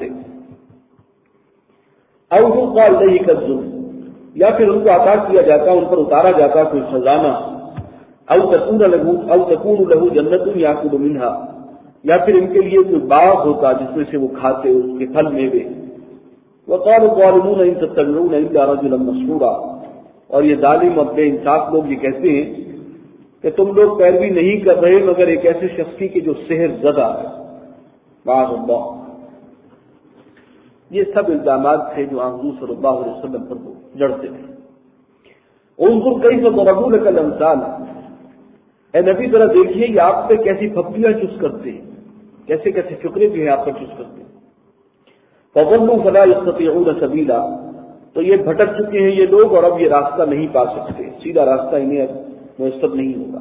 او قال الیہ کنز، یا پھر ان کو عطا کیا جاتا، ان پر اتارا جاتا کوئی خزانہ، او تکون له او تکون له جنت یاکل منها، یا پھر ان کے لیے کوئی باغ ہوتا جس میں سے وہ کھاتے اس کے پھل میوے۔ وقال الظالمون ان تتبعون الا رجلا مسحورا، اور یہ ظالم اور بے انصاف لوگ یہ کہتے ہیں کہ تم لوگ پیروی نہیں کر رہے مگر ایک ایسے شخص کی کہ جو سحر زدہ ہے، معاذ اللہ۔ یہ سب الزامات تھے جو حضور صلی اللہ علیہ وسلم پر جڑتے تھے۔ انظر کیف ضربوا لك الامثال، اے نبی ذرا دیکھیے یہ آپ پہ کیسی پھپتیاں چس کرتے ہیں، کیسے کیسے فکرے بھی ہیں آپ پر چس کرتے ہیں۔ فضلوا فلا يستطيعون سبيلا، تو یہ بھٹک چکے ہیں یہ لوگ اور اب یہ راستہ نہیں پا سکتے، سیدھا راستہ انہیں اب میسر نہیں ہوگا۔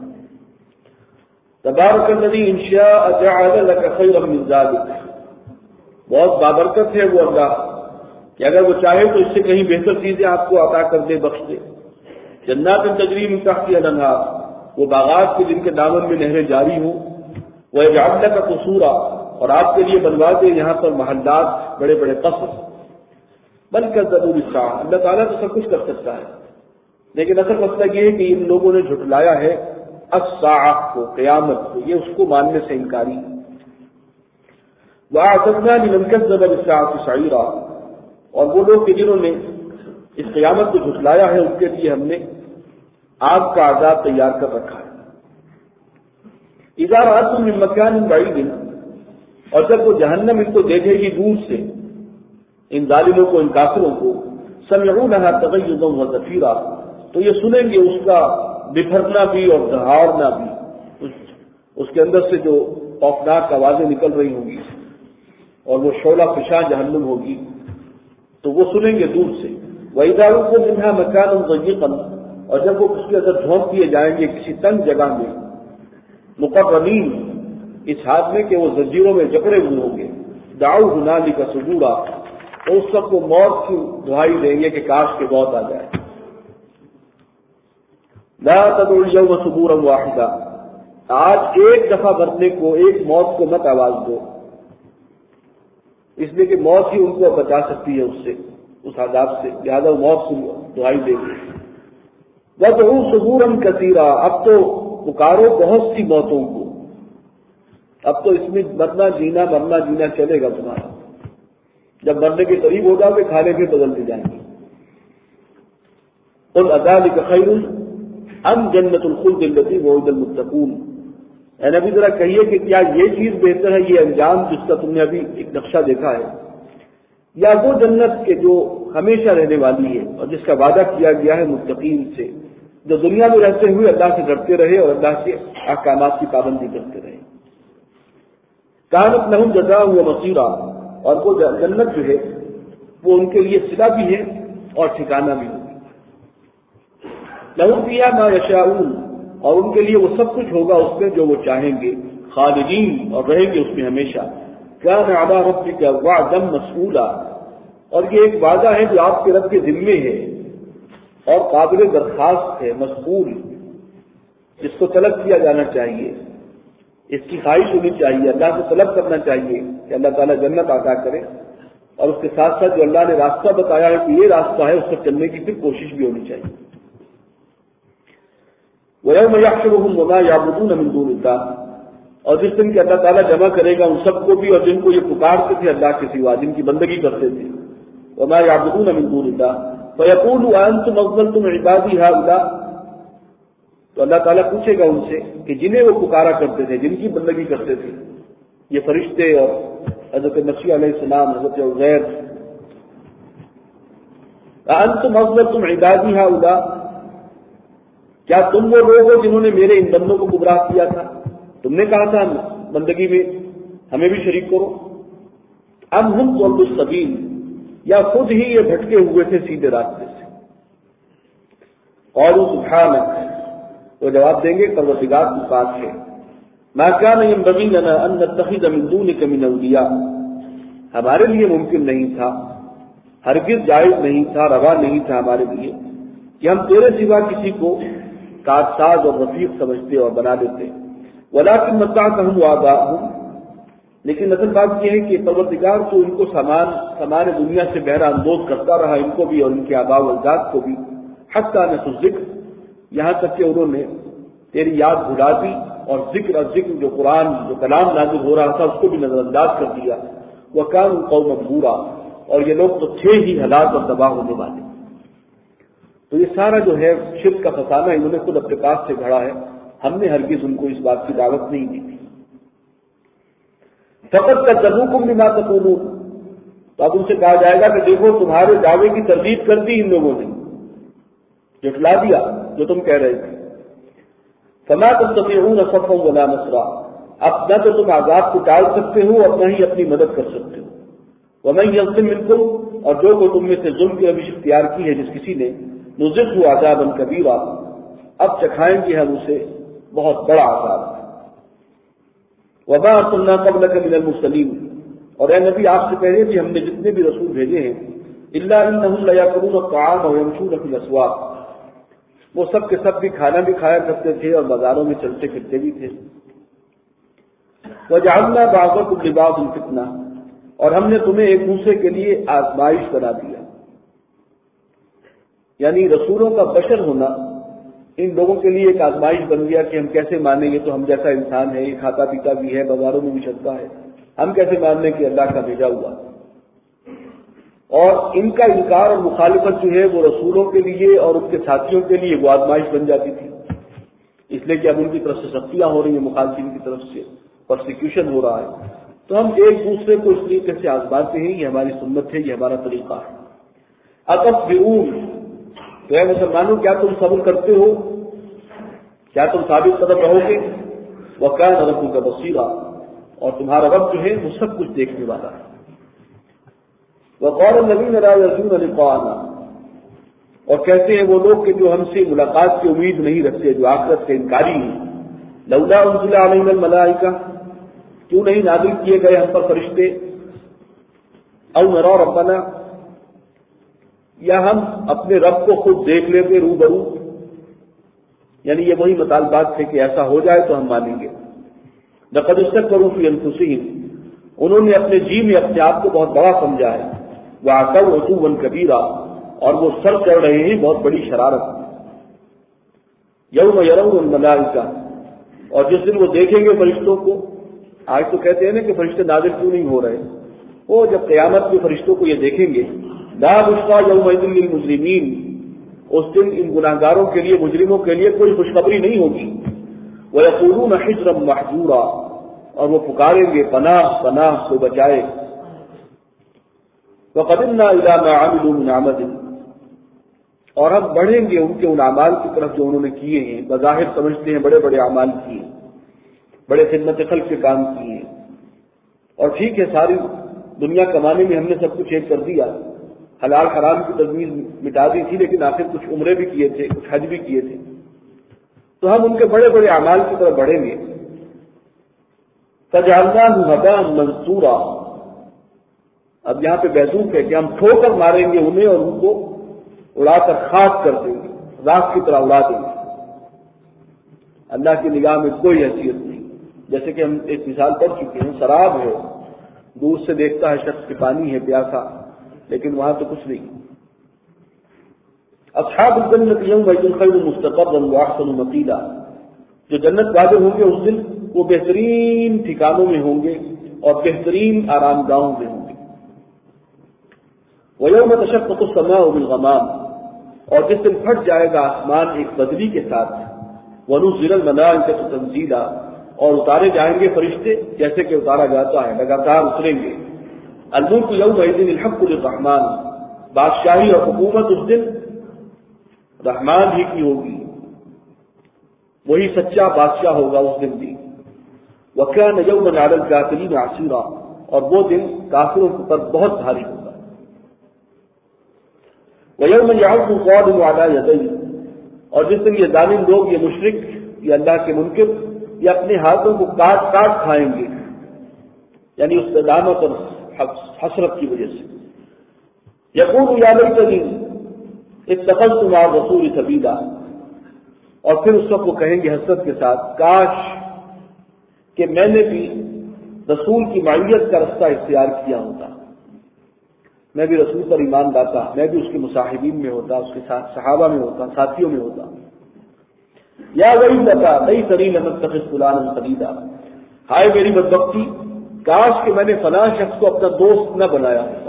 تبارک الذی ان شاء جعل لك خیرا من ذلک، بہت بابرکت ہے وہ اللہ کہ اگر وہ چاہے تو اس سے کہیں بہتر چیزیں آپ کو عطا کر دے، بخش دے۔ جنات تجری من تحتها الانہار، وہ باغات کے جن کے دامن میں نہریں جاری ہوں، ویجعل لك قصورا، اور آپ کے لیے بنوا دے یہاں پر محلات، بڑے بڑے قصر۔ بل کذبوا بالساعۃ، اللہ تعالیٰ تو سب کچھ کر سکتا ہے، لیکن اصل مسئلہ یہ ہے کہ ان لوگوں نے جھٹلایا ہے الساعۃ کو، قیامت کو، یہ اس کو ماننے سے انکاری ہے۔ وَأَعْتَدْنَا لِمَنْ كَذَّبَ بِالسَّاعَةِ سَعِيرًا، اور وہ لوگ کہ جنہوں نے اس قیامت کو جھٹلایا ہے ان کے لیے ہم نے آگ کا عذاب تیار کر رکھا ہے۔ اِذَا رَأَتْهُم مِّن مَّكَانٍ بَعِيدٍ، اور جب وہ جہنم ان کو دیکھے گی دور سے، ان ظالموں کو، ان کافروں کو، سمعونها تغیظا وزفیرا، تو یہ سنیں گے اس کا بکھرنا بھی اور دہاڑنا بھی، اس کے اندر سے جو خوفناک آوازیں نکل رہی ہوں گی اور وہ شعلہ فشاں جہنم ہوگی تو وہ سنیں گے دور سے۔ وَإِذَا رُؤُوا مِنْهَا مَكَانًا ضَيِّقًا، اور جب وہ اس کے اندر جھونک دیے جائیں گے کسی تنگ جگہ میں، مقرنین، اس حال میں کہ وہ زنجیروں میں جکڑے ہوئے ہوں گے، دعوا هنالك ثبورا، تو اس وقت وہ موت کی دعائی دیں گے کہ کاش کے موت آ جائے۔ لا تدعوا اليوم ثبورا واحدا، آج ایک دفعہ مرنے کو، ایک موت کو مت آواز دو، اس لیے کہ موت ہی ان کو بچا سکتی ہے اس سے، اس عذاب سے، لہذا وہ موت کو دعائی دیں گے۔ وَدْعُوا ثُبُورًا كَثِيرًا، اب تو پکارو بہت سی موتوں کو، اب تو اس میں مرنا جینا مرنا جینا چلے گا تمہارا، جب مرنے کے قریب ہو جاؤ گے کھانے پہ بدلتے جائیں گے۔ قُلْ أَذَلِكَ خَيْرٌ أَمْ جَنَّةُ الْخُلْدِ الَّتِي وُعِدَ الْمُتَّقُونَ، اے نبی ذرا کہیے کہ کیا یہ چیز بہتر ہے، یہ انجام جس کا تم نے ابھی ایک نقشہ دیکھا ہے، یا وہ جنت کے جو ہمیشہ رہنے والی ہے اور جس کا وعدہ کیا گیا ہے متقین سے، جو دنیا میں رہتے ہوئے اللہ سے ڈرتے رہے اور اللہ کے احکامات کی پابندی کرتے رہے۔ کانت لہم جزاء و مصیرا، اور وہ جنت جو ہے وہ ان کے لیے صلہ بھی ہے اور ٹھکانہ بھی ہوگی۔ لہم فیہا ما یشاءون، اور ان کے لیے وہ سب کچھ ہوگا اس میں جو وہ چاہیں گے، خالدین، اور رہیں گے اس میں ہمیشہ۔ کان علی ربک وعدا مسئولا، اور یہ ایک وعدہ ہے جو آپ کے رب کے ذمے ہے اور قابل درخواست ہے، مسئول، جس کو طلب کیا جانا چاہیے، اس کی خواہش ہونی چاہیے، اللہ سے طلب کرنا چاہیے کہ اللہ تعالیٰ جنت عطا کرے، اور اس کے ساتھ ساتھ جو اللہ نے راستہ بتایا ہے کہ یہ راستہ ہے اس پر چلنے کی پھر کوشش بھی ہونی چاہیے۔ وَيَوْمَ يَحْشُرُهُمْ وَمَا يَعْبُدُونَ مِن دُونِ اللَّهِ، اور جس دن کہ اللہ تعالیٰ جمع کرے گا ان سب کو بھی اور جن کو یہ پکارتے تھے اللہ کے سوا، جن کی بندگی کرتے تھے، وَمَا يَعْبُدُونَ مِن دُونِ اللَّهِ فَيَقُولُ أَأَنْتُمْ أَضْلَلْتُمْ عِبَادِي هَؤُلَاءِ، تو اللہ تعالیٰ پوچھے گا ان سے کہ جنہیں وہ پکارا کرتے تھے، جن کی بندگی کرتے تھے، یہ فرشتے اور حضرت مسیح علیہ السلام، حضرت عزیر، أَأَنْتُمْ أَضْلَلْتُمْ عِبَادِي هَؤُلَاءِ، کیا تم وہ لوگ ہو جنہوں نے میرے ان بندوں کو گمراہ کیا تھا؟ تم نے کہا تھا بندگی میں ہمیں بھی شریک کرو۔ ام ہم ضلوا السبیل، یا خود ہی یہ بھٹکے ہوئے تھے سیدھے راستے سے۔ قالوا سبحانک، وہ جواب دیں گے پروردگار کی پاک ہے، ما کان ينبغی لنا ان نتخذ من دونک من اولیاء، ہمارے لیے ممکن نہیں تھا، ہرگز جائز نہیں تھا، روا نہیں تھا ہمارے لیے کہ ہم تیرے سوا کسی کو کارساز اور رفیق سمجھتے اور بنا دیتے۔ ولیکن متعتهم وآباءهم، لیکن اصل بات یہ ہے کہ پروردگار تو ان کو سامان سامان دنیا سے بہرہ اندوز کرتا رہا، ان کو بھی اور ان کے آباء و اجداد کو بھی، حتی نسوا الذکر، یہاں تک کہ انہوں نے تیری یاد بھلا دی اور ذکر اور ذکر جو قرآن جو کلام نازل ہو رہا تھا اس کو بھی نظر انداز کر دیا۔ وَكَانُوا قَوْمًا بُورًا، اور یہ لوگ تو تھے ہی ہلاک اور تباہ ہونے والے۔ تو یہ سارا جو ہے شرک کا فسانہ انہوں نے خود اپنے پاس سے گھڑا ہے، ہم نے ہرگز ان کو اس بات کی دعوت نہیں دی تھی۔ فقط کذبوکم بما تقولون، تو اب ان سے کہا جائے گا کہ دیکھو تمہارے دعوے کی تردید کر دی ان لوگوں نے، جھٹلا دیا جو تم کہہ رہے تھے۔ فما تستطيعون صرفا ولا نصرا، اب نہ تو تم عذاب کو ٹال سکتے ہو اور نہ ہی اپنی مدد کر سکتے ہو۔ ومن یظلم منکم، اور جو کوئی تم میں سے ظلم کی روش اختیار کی ہے جس کسی نے، نذقہ عذابا کبیرا، اب چکھائیں گے ہم اسے بہت بڑا عذاب۔ وما ارسلنا قبلک من المرسلین، اور اے نبی آپ سے پہلے بھی ہم نے جتنے بھی رسول بھیجے ہیں، الا انہم لیأکلون الطعام ویمشون فی الاسواق، وہ سب کے سب بھی کھانا بھی کھایا کرتے تھے اور بازاروں میں چلتے پھرتے بھی تھے۔ وجعلنا بعضکم لبعض فتنہ، اور ہم نے تمہیں ایک دوسرے کے لیے آزمائش بنا دیا، یعنی رسولوں کا بشر ہونا ان لوگوں کے لیے ایک آزمائش بن گیا کہ ہم کیسے مانیں، یہ تو ہم جیسا انسان ہے، یہ کھاتا پیتا بھی ہے، بازاروں میں بھی چلتا ہے، ہم کیسے مان لیں کہ اللہ کا بھیجا ہوا۔ اور ان کا انکار اور مخالفت جو ہے وہ رسولوں کے لیے اور ان کے ساتھیوں کے لیے وہ آزمائش بن جاتی تھی، اس لیے کہ اب ان کی طرف سے سختیاں ہو رہی ہیں، مخالفین کی طرف سے پرسیکیوشن ہو رہا ہے، تو ہم ایک دوسرے کو اس طریقے سے آزماتے ہیں، یہ ہماری سنت ہے، یہ ہمارا طریقہ ہے۔ اتصبرون، تو اے مسلمانوں کیا تم صبر کرتے ہو، کیا تم ثابت قدم رہو گے؟ وَكَانَ رَبُّكَ بَصِيرًا، اور تمہارا رب جو ہے وہ سب کچھ دیکھنے والا ہے۔ وَقَالَ الَّذِينَ لَا يَرْجُونَ لِقَاءَنَا، اور کہتے ہیں وہ لوگ کہ جو ہم سے ملاقات کی امید نہیں رکھتے، جو آخرت سے انکاری ہیں، لولا انزل علینا الملائکہ، کیوں نہیں نازل کیے گئے ہم پر فرشتے، او نرى ربنا، یا ہم اپنے رب کو خود دیکھ لیتے روبرو، یعنی یہ وہی مطالبات تھے کہ ایسا ہو جائے تو ہم مانیں گے۔ لقد استكبروا في انفسهم، انہوں نے اپنے جی میں اپنے آپ کو بہت بڑا سمجھا ہے، وعتوا عتوا كبيرا، اور وہ سر چڑھ رہے ہیں بہت بڑی شرارت۔ یوم يرون الملائکہ، اور جس دن وہ دیکھیں گے فرشتوں کو، آج تو کہتے ہیں نا کہ فرشتے نازل کیوں نہیں ہو رہے، وہ جب قیامت میں فرشتوں کو یہ دیکھیں گے، لا بشرى يومئذ للمجرمین، اس دن ان گناہگاروں کے لیے، مجرموں کے لیے کوئی خوشخبری نہیں ہوگی۔ وَيَقُولُونَ حِجْرًا مَحْجُورًا، اور وہ پکاریں گے پناہ پناہ کو بچائے۔ وَقَدِمْنَا إِلَىٰ مَا عَمِلُوا مِنْ عَمَلٍ، اور ہم بڑھیں گے ان کے ان اعمال کی طرف جو انہوں نے کیے ہیں، بظاہر سمجھتے ہیں بڑے بڑے اعمال کیے، بڑے خدمت خلق کے کام کیے ہیں، اور ٹھیک ہے ساری دنیا کمانے میں ہم نے سب کچھ ایک کر دیا، حلال حرام کی تجویز مٹا دی تھی، لیکن آخر کچھ عمرے بھی کیے تھے، کچھ حج بھی کیے تھے، تو ہم ان کے بڑے بڑے اعمال کی طرف بڑھیں گے۔ فَجَعَلْنَاهُ هَبَاءً مَنثُورًا، اب یہاں پہ بیذوق ہے کہ ہم ٹھو کر ماریں گے انہیں اور ان کو اڑا کر خاک کر دیں گے، راکھ کی طرح اڑا دیں گے۔ اللہ کی نگاہ میں کوئی حیثیت نہیں، جیسے کہ ہم ایک مثال پڑھ چکے ہیں، شراب ہے، دور سے دیکھتا ہے شخص کہ پانی ہے پیاسا، لیکن وہاں تو کچھ نہیں۔ اصحاب الجنۃ یومئذ خیر مستقرا واحسن مقیلا، جو جنت والے ہوں گے اس دن وہ بہترین ٹھکانوں میں ہوں گے اور بہترین آرام گاہوں میں ہوں گے۔ وَيَوْمَ تَشَقَّقُ السَّمَاءُ بِالْغَمَامِ، اور جس دن پھٹ جائے گا آسمان ایک بدلی کے ساتھ، وَنُزِّلَ الْمَلَائِكَةُ تَنزِيلًا، اور اتارے جائیں گے فرشتے جیسے کہ اتارا جاتا ہے، لگاتار اتریں گے۔ الملک یومئذ الحق للرحمن، بادشاہی اور حکومت اس دن رحمان ہی کی ہوگی، وہی سچا بادشاہ ہوگا اس دن بھی۔ وَكَانَ يَوْمًا عَلَى الْكَافِرِينَ عَسِيرًا، اور وہ دن کافروں پر بہت بھاری ہوگا۔ وَيَوْمَ يَعَضُّ الظَّالِمُ عَلَى يَدَيْهِ، اور جس دن یہ ظالم لوگ، یہ مشرک، یہ اللہ کے منکر، یہ اپنے ہاتھوں کو کاٹ کاٹ کھائیں گے، یعنی اس ندامت اور حسرت کی وجہ سے۔ یقول یا لیتنی اتخذت مع الرسول سبیلا، اور پھر اس وقت وہ کہیں گے حسرت کے ساتھ، کاش کہ میں نے بھی رسول کی معیت کا رستہ اختیار کیا ہوتا، میں بھی رسول پر ایمان لاتا، میں بھی اس کے مصاحبین میں ہوتا، اس کے ساتھ صحابہ میں ہوتا، ساتھیوں میں ہوتا۔ یا ویلتا لیتنی لم اتخذ فلانا خلیلا، ہائے میری بدبختی، کاش کہ میں نے فلاں شخص کو اپنا دوست نہ بنایا ہوتا۔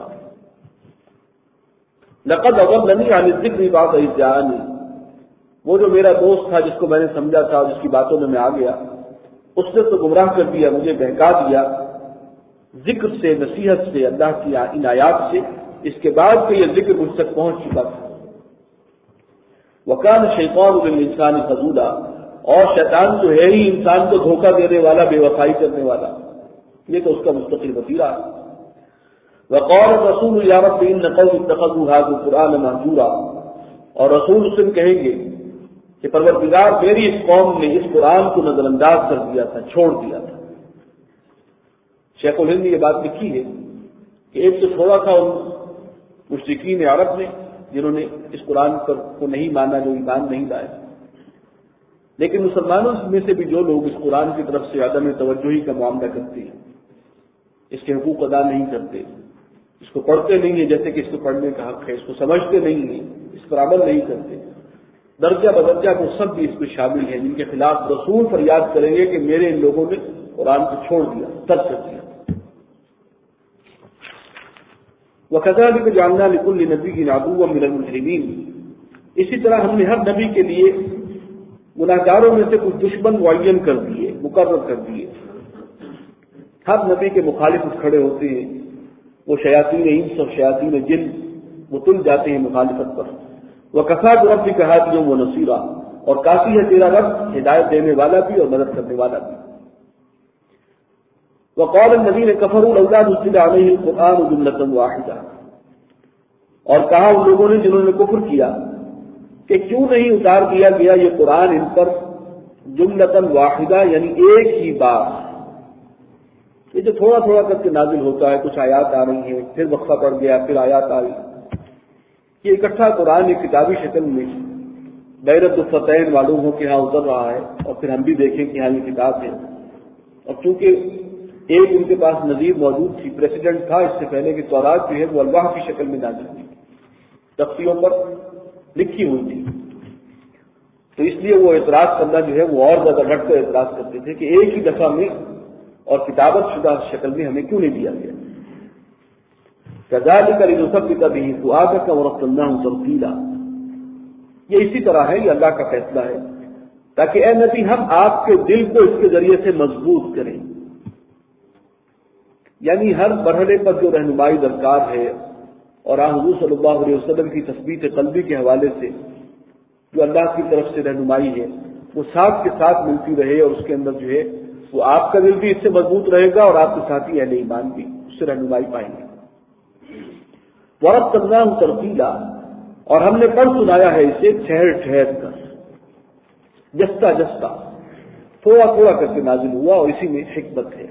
لقد اضلنی عن الذکر بعد اذ جاءنی، وہ جو میرا دوست تھا جس کو میں نے سمجھا تھا اور جس کی باتوں میں میں آ گیا، اس نے تو گمراہ کر دیا، مجھے بہکا دیا ذکر سے، نصیحت سے، اللہ کی ان آیات سے، اس کے بعد کہ یہ ذکر مجھ تک پہنچ چکا تھا۔ وَكَانَ الشَّيْطَانُ لِلْإِنسَانِ خَذُولًا، اور شیطان تو ہے ہی انسان کو دھوکہ دینے والا، بے وفائی کرنے والا، یہ تو اس کا مستقل وسیلہ ہے۔ وقال الرسول یا رب ان قوم اتخذوا هذا القرآن مهجورا، اور رسول اس دن کہیں گے کہ پروردگار میری اس قوم نے اس قرآن کو نظر انداز کر دیا تھا، چھوڑ دیا تھا۔ شیخ الہند نے یہ بات لکھی ہے کہ ایک تو چھوڑا تھا ان مشرکین عرب نے جنہوں نے اس قرآن پر کو نہیں مانا، جو ایمان نہیں لائے، لیکن مسلمانوں میں سے بھی جو لوگ اس قرآن کی طرف سے عدم توجہی کا معاملہ کرتے ہیں، اس کے حقوق ادا نہیں کرتے، اس کو پڑھتے نہیں ہیں جیسے کہ اس کو پڑھنے کا حق ہے، اس کو سمجھتے نہیں ہیں، اس پر عمل نہیں کرتے، درجہ بدرجہ کو سب بھی اس میں شامل ہیں، جن کے خلاف رسول فریاد کریں گے کہ میرے ان لوگوں نے قرآن کو چھوڑ دیا، ترک کر دیا۔ وَكَذَلِكَ جَعَلْنَا لِكُلِّ نَبِيٍّ عَدُوًّا مِنَ الْمُجْرِمِينَ، اسی طرح ہم نے ہر نبی کے لیے گناہگاروں میں سے کچھ دشمن معین کر دیے، مقرر کر دیے۔ ہر نبی کے مخالف کھڑے ہوتے ہیں، وہ شیاطین انس اور شیاطین جن وہ تل جاتے ہیں مخالفت پر۔ وَكَفَىٰ بِرَبِّكَ هَادِيًا وَنَصِيرًا، اور کافی ہے تیرا رب ہدایت دینے والا بھی اور مدد کرنے والا بھی۔ وَقَالَ الَّذِينَ كَفَرُوا لَوْلَا نُزِّلَ عَلَيْهِ الْقُرْآنُ جُمْلَةً وَاحِدَةً، اور کہا ان لوگوں نے جنہوں نے کفر کیا کہ کیوں نہیں اتار دیا گیا یہ قرآن ان پر جملۃ واحدہ، یعنی ایک ہی بار۔ یہ جو تھوڑا تھوڑا کر کے نازل ہوتا ہے، کچھ آیات آ رہی ہیں، پھر وقفہ پڑ گیا، پھر آیات آ رہی، یہ اکٹھا قرآن ایک کتابی شکل میں دائرۃ الفتحین معلوم ہو کہ ہاں اتر رہا ہے، اور پھر ہم بھی دیکھیں کہ ہاں یہ کتاب ہے۔ اور چونکہ ایک ان کے پاس نظیر موجود تھی، پریسیڈنٹ تھا اس سے پہلے کہ تورات جو ہے وہ الواح کی شکل میں نازل ہوئی، تختیوں پر لکھی ہوئی تھی، تو اس لیے وہ اعتراض کرنا جو ہے وہ اور زیادہ ڈٹ کر اعتراض کرتے تھے کہ ایک ہی دفعہ میں اور کتابت شدہ شکل میں ہمیں کیوں نہیں دیا گیا۔ كَذَلِكَ لِنُثَبِّتَ بِهِ فُؤَادَكَ وَرَتَّلْنَاهُ تَرْتِيلًا، یہ اسی طرح ہے، یہ اللہ کا فیصلہ ہے تاکہ اے نبی ہم آپ کے دل کو اس کے ذریعے سے مضبوط کریں، یعنی ہر مرحلے پر جو رہنمائی درکار ہے، اور آن حضور صلی اللہ علیہ وسلم کی تثبیت قلبی کے حوالے سے جو اللہ کی طرف سے رہنمائی ہے وہ ساتھ کے ساتھ ملتی رہے، اور اس کے اندر جو ہے وہ آپ کا دل بھی اس سے مضبوط رہے گا اور آپ کے ساتھی اہل ایمان بھی اس سے رہنمائی پائیں گے۔ وَرَتَّلْنَاهُ تَرْتِيلًا، اور ہم نے پڑھ سنایا ہے اسے ٹھہر ٹھہر کر، جستا جستا، تھوڑا تھوڑا کر کے نازل ہوا، اور اسی میں حکمت ہے۔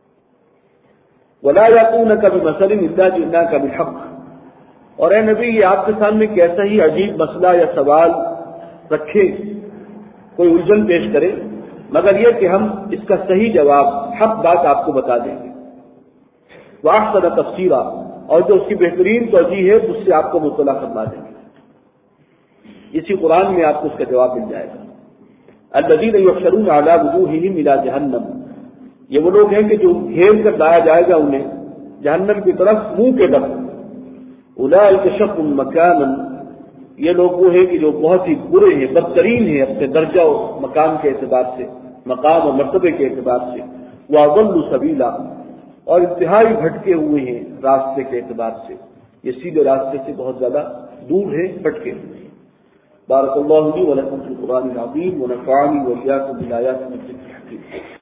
وَلَا يَأْتُونَكَ بِمَثَلٍ إِلَّا جِئْنَاكَ بِالْحَقِّ، اور اے نبی یہ آپ کے سامنے کیسا ہی عجیب مسئلہ یا سوال رکھے، کوئی الجھن پیش کرے، مگر یہ کہ ہم اس کا صحیح جواب، حق بات آپ کو بتا دیں گے۔ وَأَحْسَنَ تَفْسِيرًا، اور جو اس کی بہترین توجیہ ہے اس سے آپ کو مطلع فرما دیں گے، اسی قرآن میں آپ کو اس کا جواب مل جائے گا۔ الَّذِينَ يُحْشَرُونَ عَلَىٰ وُجُوهِهِمْ إِلَىٰ جَهَنَّمَ، یہ وہ لوگ ہیں کہ جو گھیر کر لایا جائے گا انہیں جہنم کی طرف منہ کے بل۔ اولئک شر مکانا، یہ لوگ وہ ہیں کہ جو بہت ہی برے ہیں، بدترین ہیں اپنے درجہ و مقام کے اعتبار سے، مقام و مرتبے کے اعتبار سے۔ واضل سبیلا، اور انتہائی بھٹکے ہوئے ہیں راستے کے اعتبار سے، یہ سیدھے راستے سے بہت زیادہ دور ہے، بھٹکے ہوئے ہیں۔ بارک اللہ لی و لکم فی القرآن العظیم ونفعنی وإیاکم بالآیات والذکر الحکیم۔